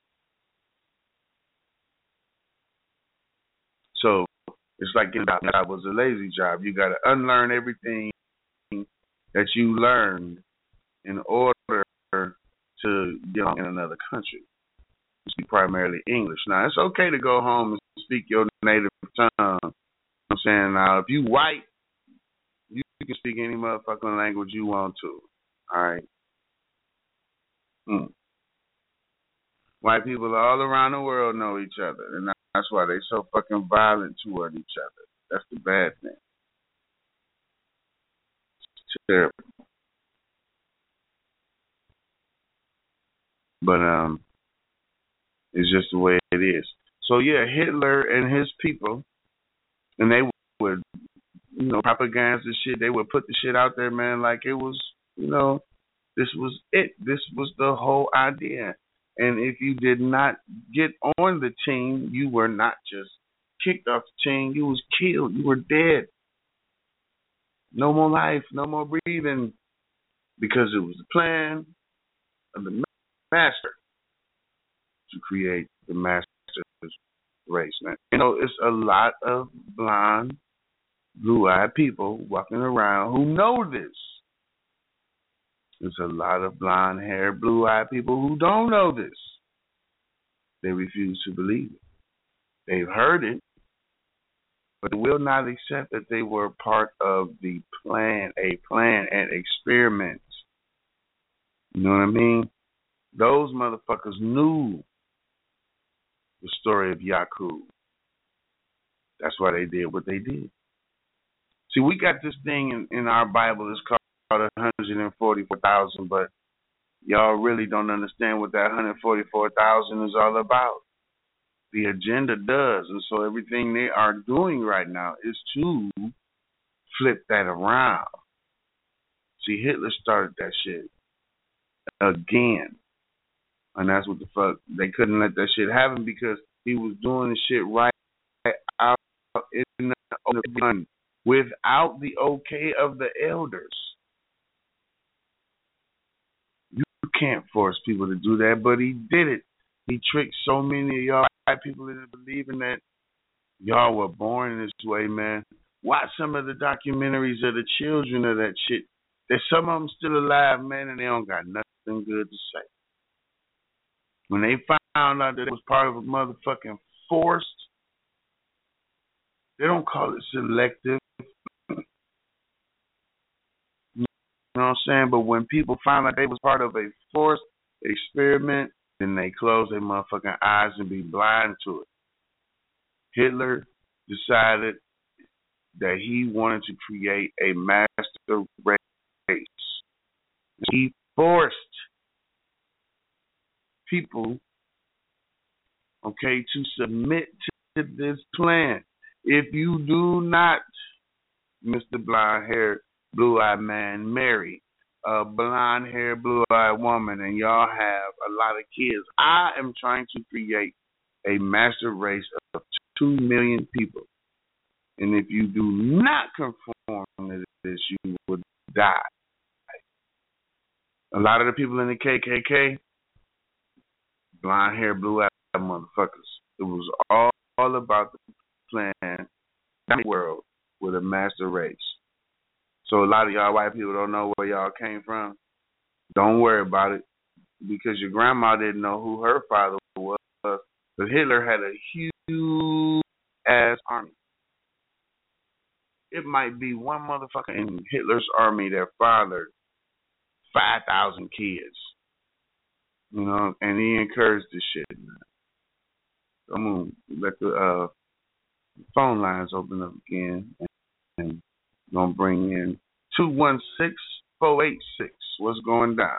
So it's like getting a job was a lazy job. You got to unlearn everything that you learned in order to get on in another country. You speak primarily English. Now, it's okay to go home and speak your native tongue. You know what I'm saying? Now, if you white, you can speak any motherfucking language you want to. All right? Hmm. White people all around the world know each other, and that's why they so fucking violent toward each other. That's the bad thing. It's terrible. But um, it's just the way it is. So yeah, Hitler and his people, and they would, you know, propaganda shit. They would put the shit out there, man, like it was, you know, this was it. This was the whole idea. And if you did not get on the team, you were not just kicked off the team. You was killed. You were dead. No more life. No more breathing. Because it was the plan of the master to create the master's race, man. You know, it's a lot of blonde, blue-eyed people walking around who know this. There's a lot of blonde-haired, blue-eyed people who don't know this. They refuse to believe it. They've heard it, but they will not accept that they were part of the plan, a plan, an experiment. You know what I mean? Those motherfuckers knew the story of Yakub. That's why they did what they did. See, we got this thing in, in our Bible. It's called one hundred forty-four thousand, but y'all really don't understand what that one hundred forty-four thousand is all about. The agenda does, and so everything they are doing right now is to flip that around. See, Hitler started that shit again, and that's what the fuck, they couldn't let that shit happen because he was doing the shit right out in the open gun without the okay of the elders. You can't force people to do that, but he did it. He tricked so many of y'all white people into believing that y'all were born this way, man. Watch some of the documentaries of the children of that shit. There's some of them still alive, man, and they don't got nothing good to say. When they found out that it was part of a motherfucking forced, they don't call it selective. You know what I'm saying? But when people found out they was part of a forced experiment, then they close their motherfucking eyes and be blind to it. Hitler decided that he wanted to create a master race. He forced people, okay, to submit to this plan. If you do not, Mister Blonde-haired, blue-eyed man, marry a blonde-haired, blue-eyed woman, and y'all have a lot of kids, I am trying to create a master race of two million people. And if you do not conform to this, you will die. A lot of the people in the K K K, blonde-haired, blue-eyed motherfuckers. It was all, all about the plan, the world with a master race. So a lot of y'all white people don't know where y'all came from. Don't worry about it, because your grandma didn't know who her father was. But Hitler had a huge ass army. It might be one motherfucker in Hitler's army that fathered five thousand kids. You know, and he encouraged this shit. I'm going to let the uh, phone lines open up again. And, and I'm going to bring in two one six, four eight six. What's going down?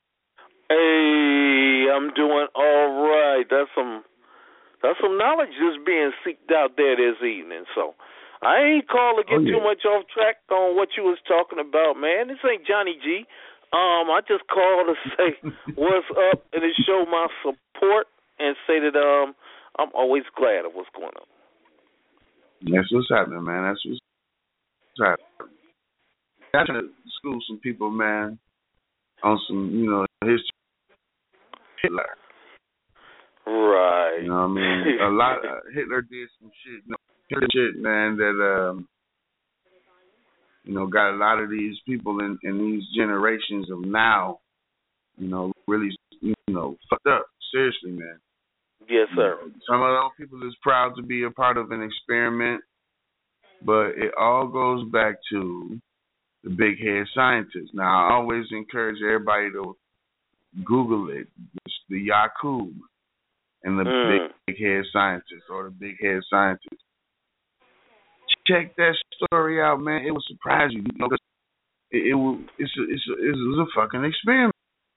Hey, I'm doing all right. That's some that's some knowledge just being seeked out there this evening. So I ain't called to get oh, yeah. too much off track on what you was talking about, man. This ain't Johnny G. Um, I just called to say what's up and to show my support and say that um I'm always glad of what's going on. That's what's happening, man. That's what's happening. I'm trying to school some people, man, on some, you know, history. Hitler. Right. You know what I mean? A lot of, Hitler did some shit, you know, shit, man, that um you know, got a lot of these people in, in these generations of now, you know, really, you know, fucked up. Seriously, man. Yes, sir. You know, some of those people is proud to be a part of an experiment, but it all goes back to the big head scientists. Now, I always encourage everybody to Google it, the Yakub and the mm. big head scientists or the big head scientists. Check that story out, man. It will surprise you. You know, it, it will. It's a, it's a, it was a fucking experiment.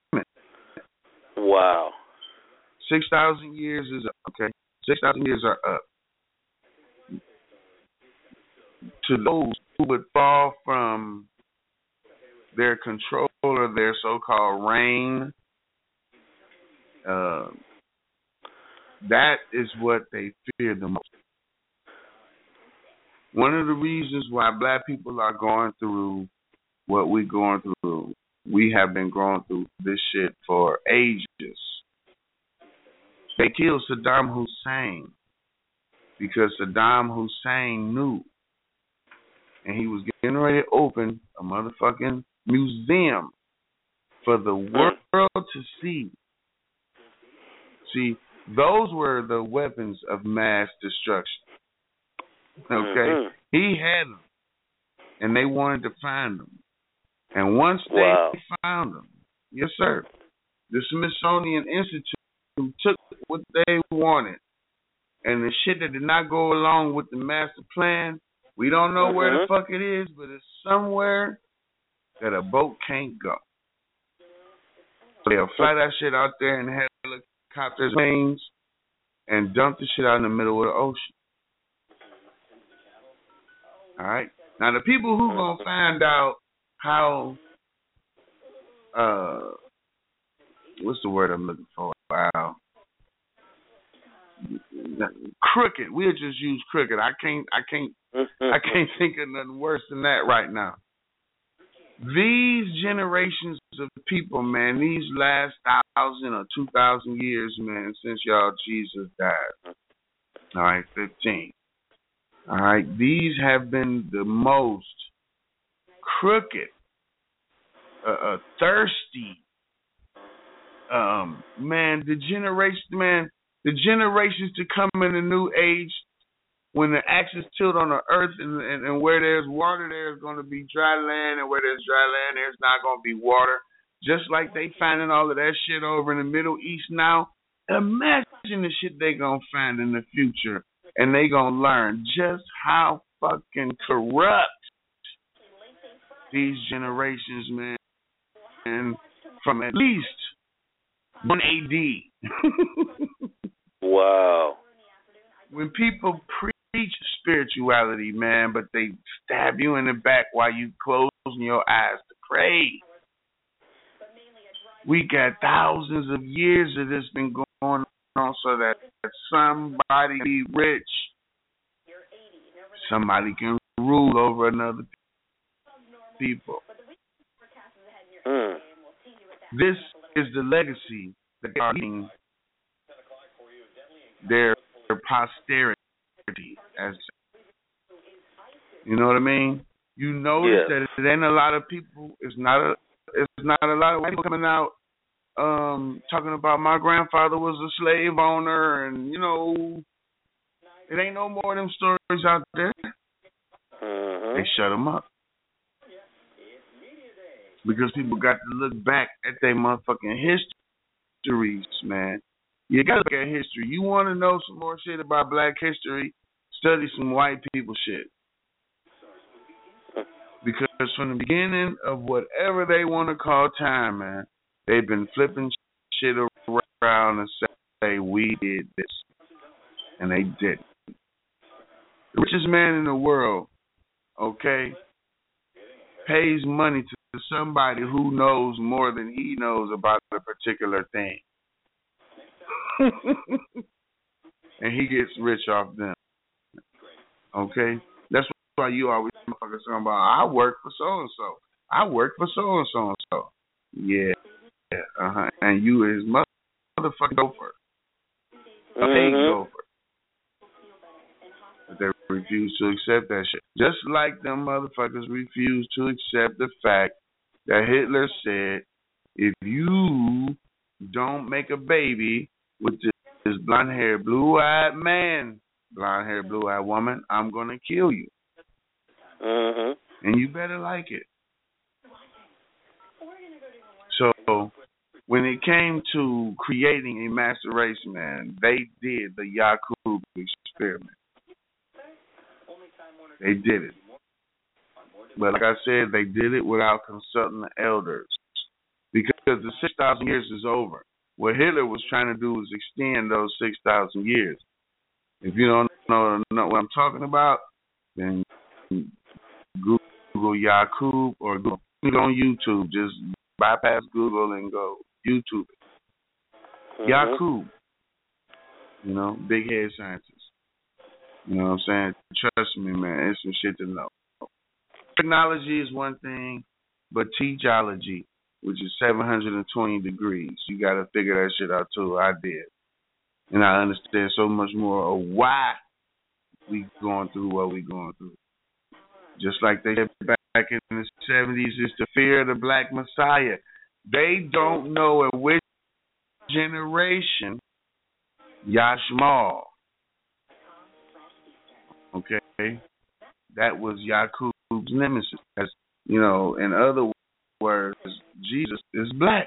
Wow. Six thousand years is up. Okay, six thousand years are up. To those who would fall from their control or their so-called reign, uh, that is what they fear the most. One of the reasons why black people are going through what we're going through, we have been going through this shit for ages. They killed Saddam Hussein because Saddam Hussein knew, and he was getting ready to open a motherfucking museum for the world to see. See, those were the weapons of mass destruction. Okay, mm-hmm. He had them, and they wanted to find them. And once they wow. found them, yes, sir, the Smithsonian Institute took what they wanted, and the shit that did not go along with the master plan, we don't know mm-hmm. where the fuck it is, but it's somewhere that a boat can't go. So they'll fly that shit out there in helicopters, planes, and dump the shit out in the middle of the ocean. All right. Now the people who gonna find out how, uh, what's the word I'm looking for? Wow. Crooked. We'll just use crooked. I can't. I can't. I can't think of nothing worse than that right now. These generations of people, man, these last thousand or two thousand years, man, since y'all Jesus died. All right, fifteen. All right, these have been the most crooked, uh, uh, thirsty. Um, man, the generation, man, the generations to come in the new age, when the axis tilt on the earth, and, and, and where there's water, there's going to be dry land, and where there's dry land, there's not going to be water. Just like they finding all of that shit over in the Middle East now. Imagine the shit they going to find in the future, and they going to learn just how fucking corrupt these generations, man, and from at least one A D. Wow. When people preach spirituality, man, but they stab you in the back while you closing your eyes to pray. We got thousands of years of this been going on so that somebody be rich. Somebody can rule over another people. Mm. This is the legacy that they are leaving their posterity. As you know what I mean? You notice yeah. that it ain't a lot of people. It's not a. It's not a lot of white people coming out um, talking about my grandfather was a slave owner, and you know, it ain't no more of them stories out there. Mm-hmm. They shut them up because people got to look back at their motherfucking histories, man. You gotta look at history. You want to know some more shit about black history? Study some white people shit. Because from the beginning of whatever they want to call time, man, they've been flipping shit around and say, we did this. And they didn't. The richest man in the world, okay, pays money to somebody who knows more than he knows about a particular thing. And he gets rich off them. Okay? That's why you always talking about, I work for so-and-so. I work for so-and-so and so. Yeah. Yeah. Uh-huh. And you is motherfucking gopher. A paid gopher. But they refuse to accept that shit. Just like them motherfuckers refuse to accept the fact that Hitler said, if you don't make a baby with this, this blonde-haired, blue-eyed man, blonde-haired, blue-eyed woman, I'm going to kill you. Mm-hmm. And you better like it. So, when it came to creating a master race, man, they did the Yakub experiment. They did it. But like I said, they did it without consulting the elders. Because the six thousand years is over. What Hitler was trying to do was extend those six thousand years. If you don't know, know what I'm talking about, then Google Yakub or go on YouTube. Just bypass Google and go YouTube it. Mm-hmm. Yakub. You know, big head scientist. You know what I'm saying? Trust me, man. It's some shit to know. Technology is one thing, but teachology, which is seven hundred twenty degrees, you got to figure that shit out too. I did. And I understand so much more of why we going through what we going through. Just like they said back in the seventies, it's the fear of the black messiah. They don't know at which generation Yashmal, okay, that was Yakub's nemesis. That's, you know, in other words, Jesus is black.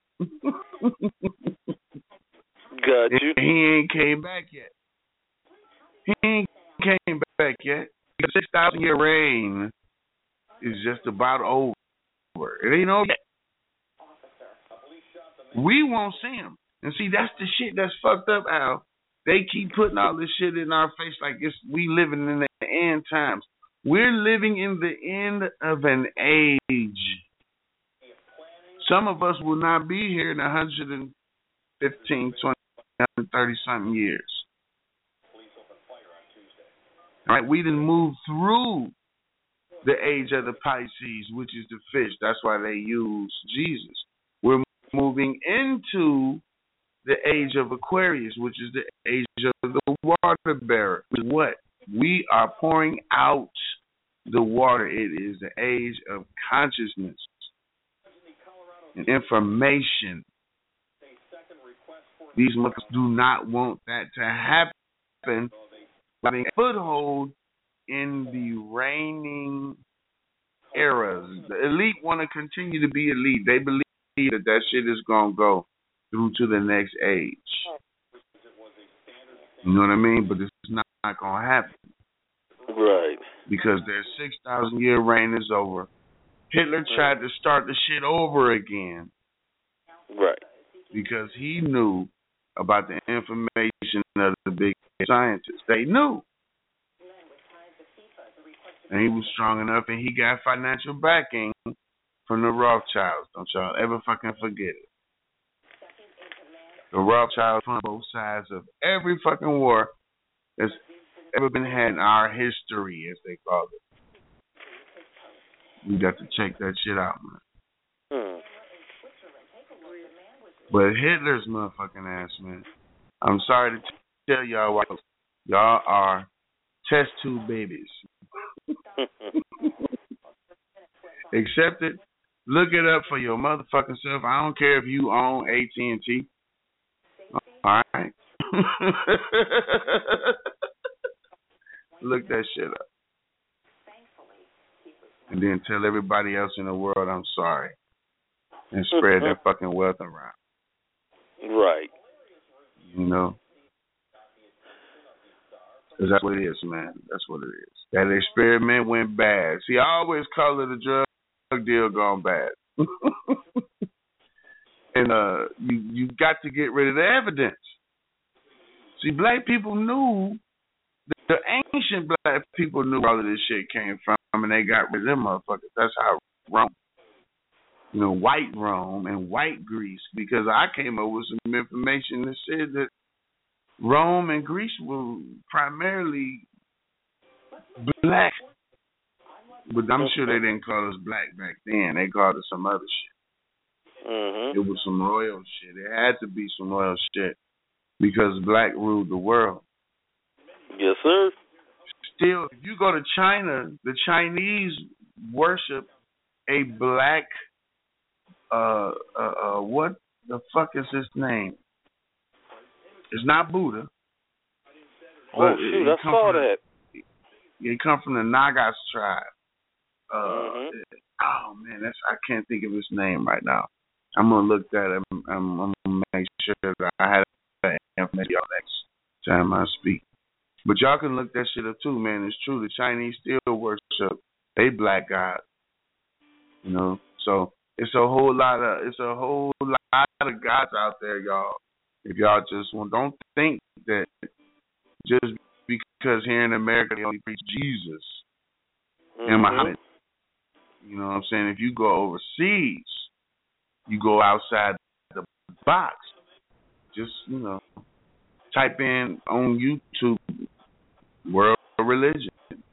Got you. He ain't came back yet. He ain't came back yet. The six thousand year reign is just about over. It ain't over yet. We won't see him. And see, that's the shit that's fucked up, Al. They keep putting all this shit in our face like it's we living in the end times. We're living in the end of an age. Some of us will not be here in one hundred fifteen, twenty, thirty something years. Right? We didn't move through the age of the Pisces, which is the fish. That's why they use Jesus. We're moving into the age of Aquarius, which is the age of the water bearer. What? We are pouring out the water. It is the age of consciousness and information. These motherfuckers do not want that to happen. Having a foothold in the reigning eras. The elite want to continue to be elite. They believe that that shit is going to go through to the next age. You know what I mean? But it's not, not going to happen. Right. Because their six thousand year reign is over. Hitler tried to start the shit over again. Right. Because he knew about the information of the big scientists. They knew. And he was strong enough, and he got financial backing from the Rothschilds. Don't y'all ever fucking forget it. The Rothschilds fund both sides of every fucking war that's ever been had in our history, as they call it. You got to check that shit out, man. Hmm. But Hitler's motherfucking ass, man. I'm sorry to t- tell y'all, y'all are test tube babies. Accept it. Look it up for your motherfucking self. I don't care if you own A T and T. All right. Look that shit up. And then tell everybody else in the world I'm sorry. And spread that fucking wealth around. Right. You know? Because that's what it is, man. That's what it is. That experiment went bad. See, I always call it a drug deal gone bad. And uh, you, you got to get rid of the evidence. See, black people knew, the ancient black people knew where all of this shit came from, and they got rid of them motherfuckers. That's how Rome, you know, white Rome and white Greece, because I came up with some information that said that Rome and Greece were primarily black. But I'm sure they didn't call us black back then. They called us some other shit. Mm-hmm. It was some royal shit. It had to be some royal shit because black ruled the world. Yes, sir. Still, if you go to China, the Chinese worship a black, uh, uh, uh, what the fuck is his name? It's not Buddha. Oh, shoot, I saw from, that. He come from the Nagas tribe. Uh, mm-hmm. Oh, man, that's I can't think of his name right now. I'm going to look that up. I'm, I'm going to make sure that I have that information next time I speak. But y'all can look that shit up too, man. It's true. The Chinese still worship a black god. You know, so it's a whole lot of it's a whole lot of gods out there, y'all. If y'all just want, don't think that just because here in America they only preach Jesus mm-hmm. and Muhammad. You know what I'm saying? If you go overseas, you go outside the box. Just, you know, type in on YouTube world religion.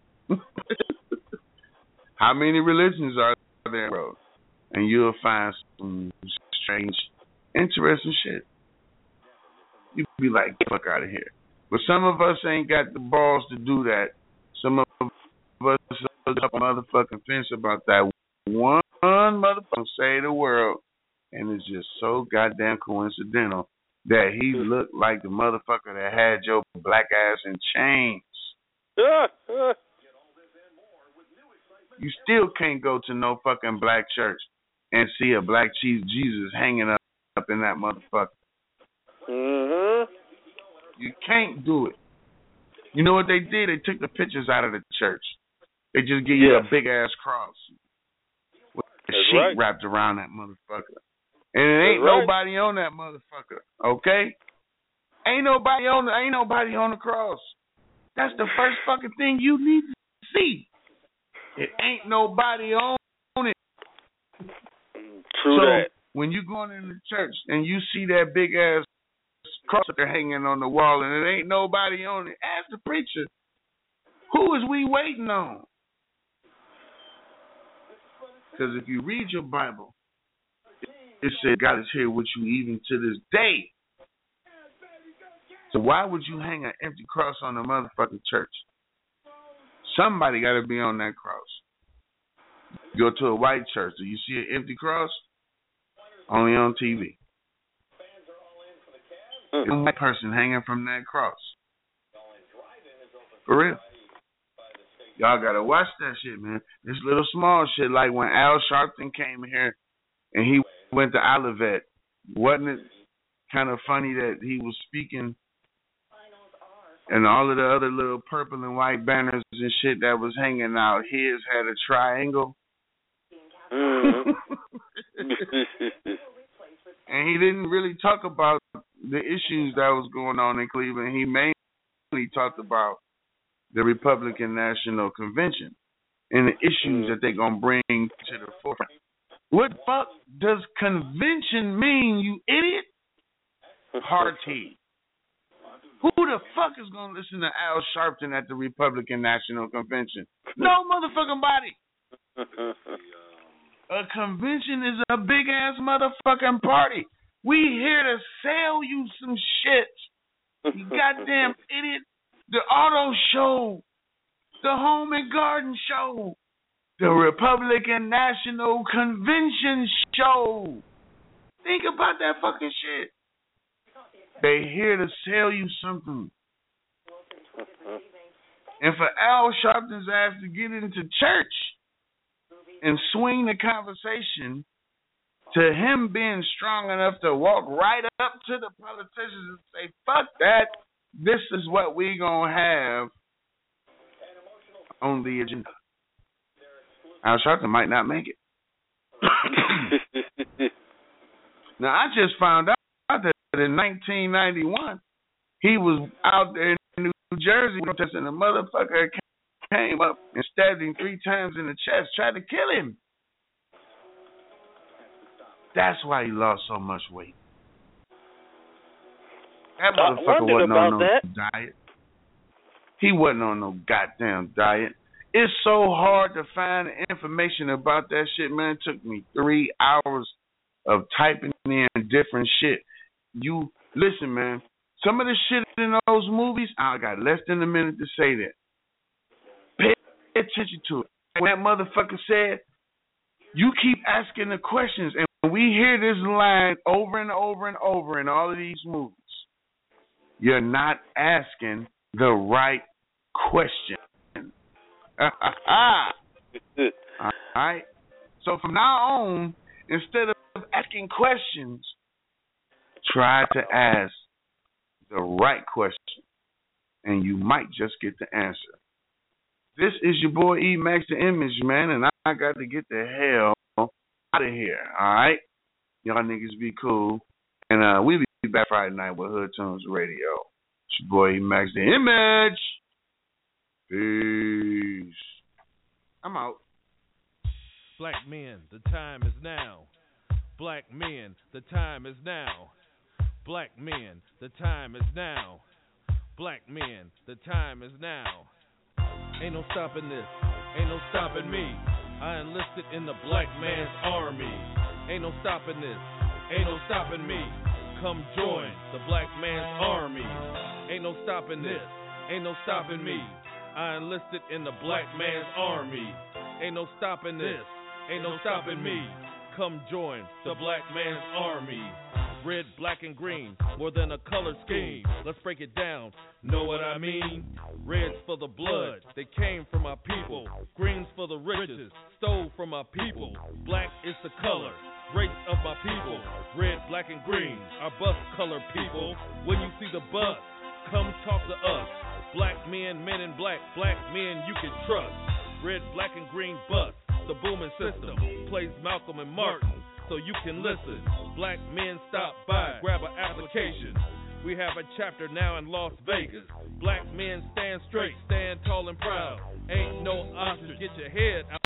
How many religions are there, bro? And you'll find some strange, interesting shit. You'd be like, get the fuck out of here. But some of us ain't got the balls to do that. Some of us are up on motherfucking fence about that. One motherfucker say the world, and it's just so goddamn coincidental that he looked like the motherfucker that had your black ass in chains. You still can't go to no fucking black church and see a black chief Jesus hanging up, up in that motherfucker. Mm-hmm. You can't do it. You know what they did? They took the pictures out of the church. They just give you yes. a big ass cross with a That's sheet right. wrapped around that motherfucker. And it ain't That's right. nobody on that motherfucker, okay? Ain't nobody on the, ain't nobody on the cross. That's the first fucking thing you need to see. It ain't nobody on it. True so that. When you going in the church and you see that big ass cross that they're hanging on the wall and it ain't nobody on it, ask the preacher, Who is we waiting on? Because if you read your Bible, it said God is here with you even to this day. So why would you hang an empty cross on a motherfucking church? Somebody got to be on that cross. Go to a white church. Do you see an empty cross? Only on T V. Mm. A white person hanging from that cross. For real. Y'all got to watch that shit, man. This little small shit, like when Al Sharpton came here and he went to Olivet. Wasn't it kind of funny that he was speaking and all of the other little purple and white banners and shit that was hanging out, his had a triangle? Mm-hmm. And he didn't really talk about the issues that was going on in Cleveland. He mainly talked about the Republican National Convention and the issues that they're going to bring to the forefront. What the fuck does convention mean, you idiot? Hard T. Who the fuck is going to listen to Al Sharpton at the Republican National Convention? No motherfucking body. A convention is a big-ass motherfucking party. We here to sell you some shit. You goddamn idiot. The auto show. The home and garden show. The Republican National Convention show. Think about that fucking shit. They here to sell you something. And for Al Sharpton's ass to get into church and swing the conversation to him being strong enough to walk right up to the politicians and say, fuck that, this is what we gonna have on the agenda. Al Sharpton might not make it. Now, I just found out that in nineteen ninety-one, he was out there in New Jersey protesting. A motherfucker came up and stabbed him three times in the chest, tried to kill him. That's why he lost so much weight. That motherfucker wasn't on no that. diet. He wasn't on no goddamn diet. It's so hard to find information about that shit, man. It took me three hours of typing in different shit. You, listen, man, some of the shit in those movies, I got less than a minute to say that. Pay attention to it. When that motherfucker said, you keep asking the questions, and we hear this line over and over and over in all of these movies. You're not asking the right question. All right? So from now on, instead of asking questions, try to ask the right question, and you might just get the answer. This is your boy E Max the Image, man, and I got to get the hell out of here, all right? Y'all niggas be cool. And uh, we'll be back Friday night with Hood Tunes Radio. It's your boy E Max the Image. Peace. I'm out. Black men, the time is now. Black men, the time is now. Black men, the time is now. Black men, the time is now. Ain't no stopping this, ain't no stopping me. I enlisted in the black man's army. Ain't no stopping this, ain't no stopping me. Come join the black man's army. Ain't no stopping this, ain't no stopping me. I enlisted in the black man's army. Ain't no stopping this, ain't no stopping me. Come join the black man's army. Red, black, and green, more than a color scheme. Let's break it down, know what I mean? Red's for the blood, they came from our people. Green's for the riches, stole from our people. Black is the color, race of my people. Red, black, and green, our bus color people. When you see the bus, come talk to us. Black men, men in black, black men you can trust. Red, black, and green bus, the booming system. Plays Malcolm and Martin, so you can listen. Black men stop by, grab an application. We have a chapter now in Las Vegas. Black men stand straight, stand tall and proud. Ain't no ostrich, get your head out.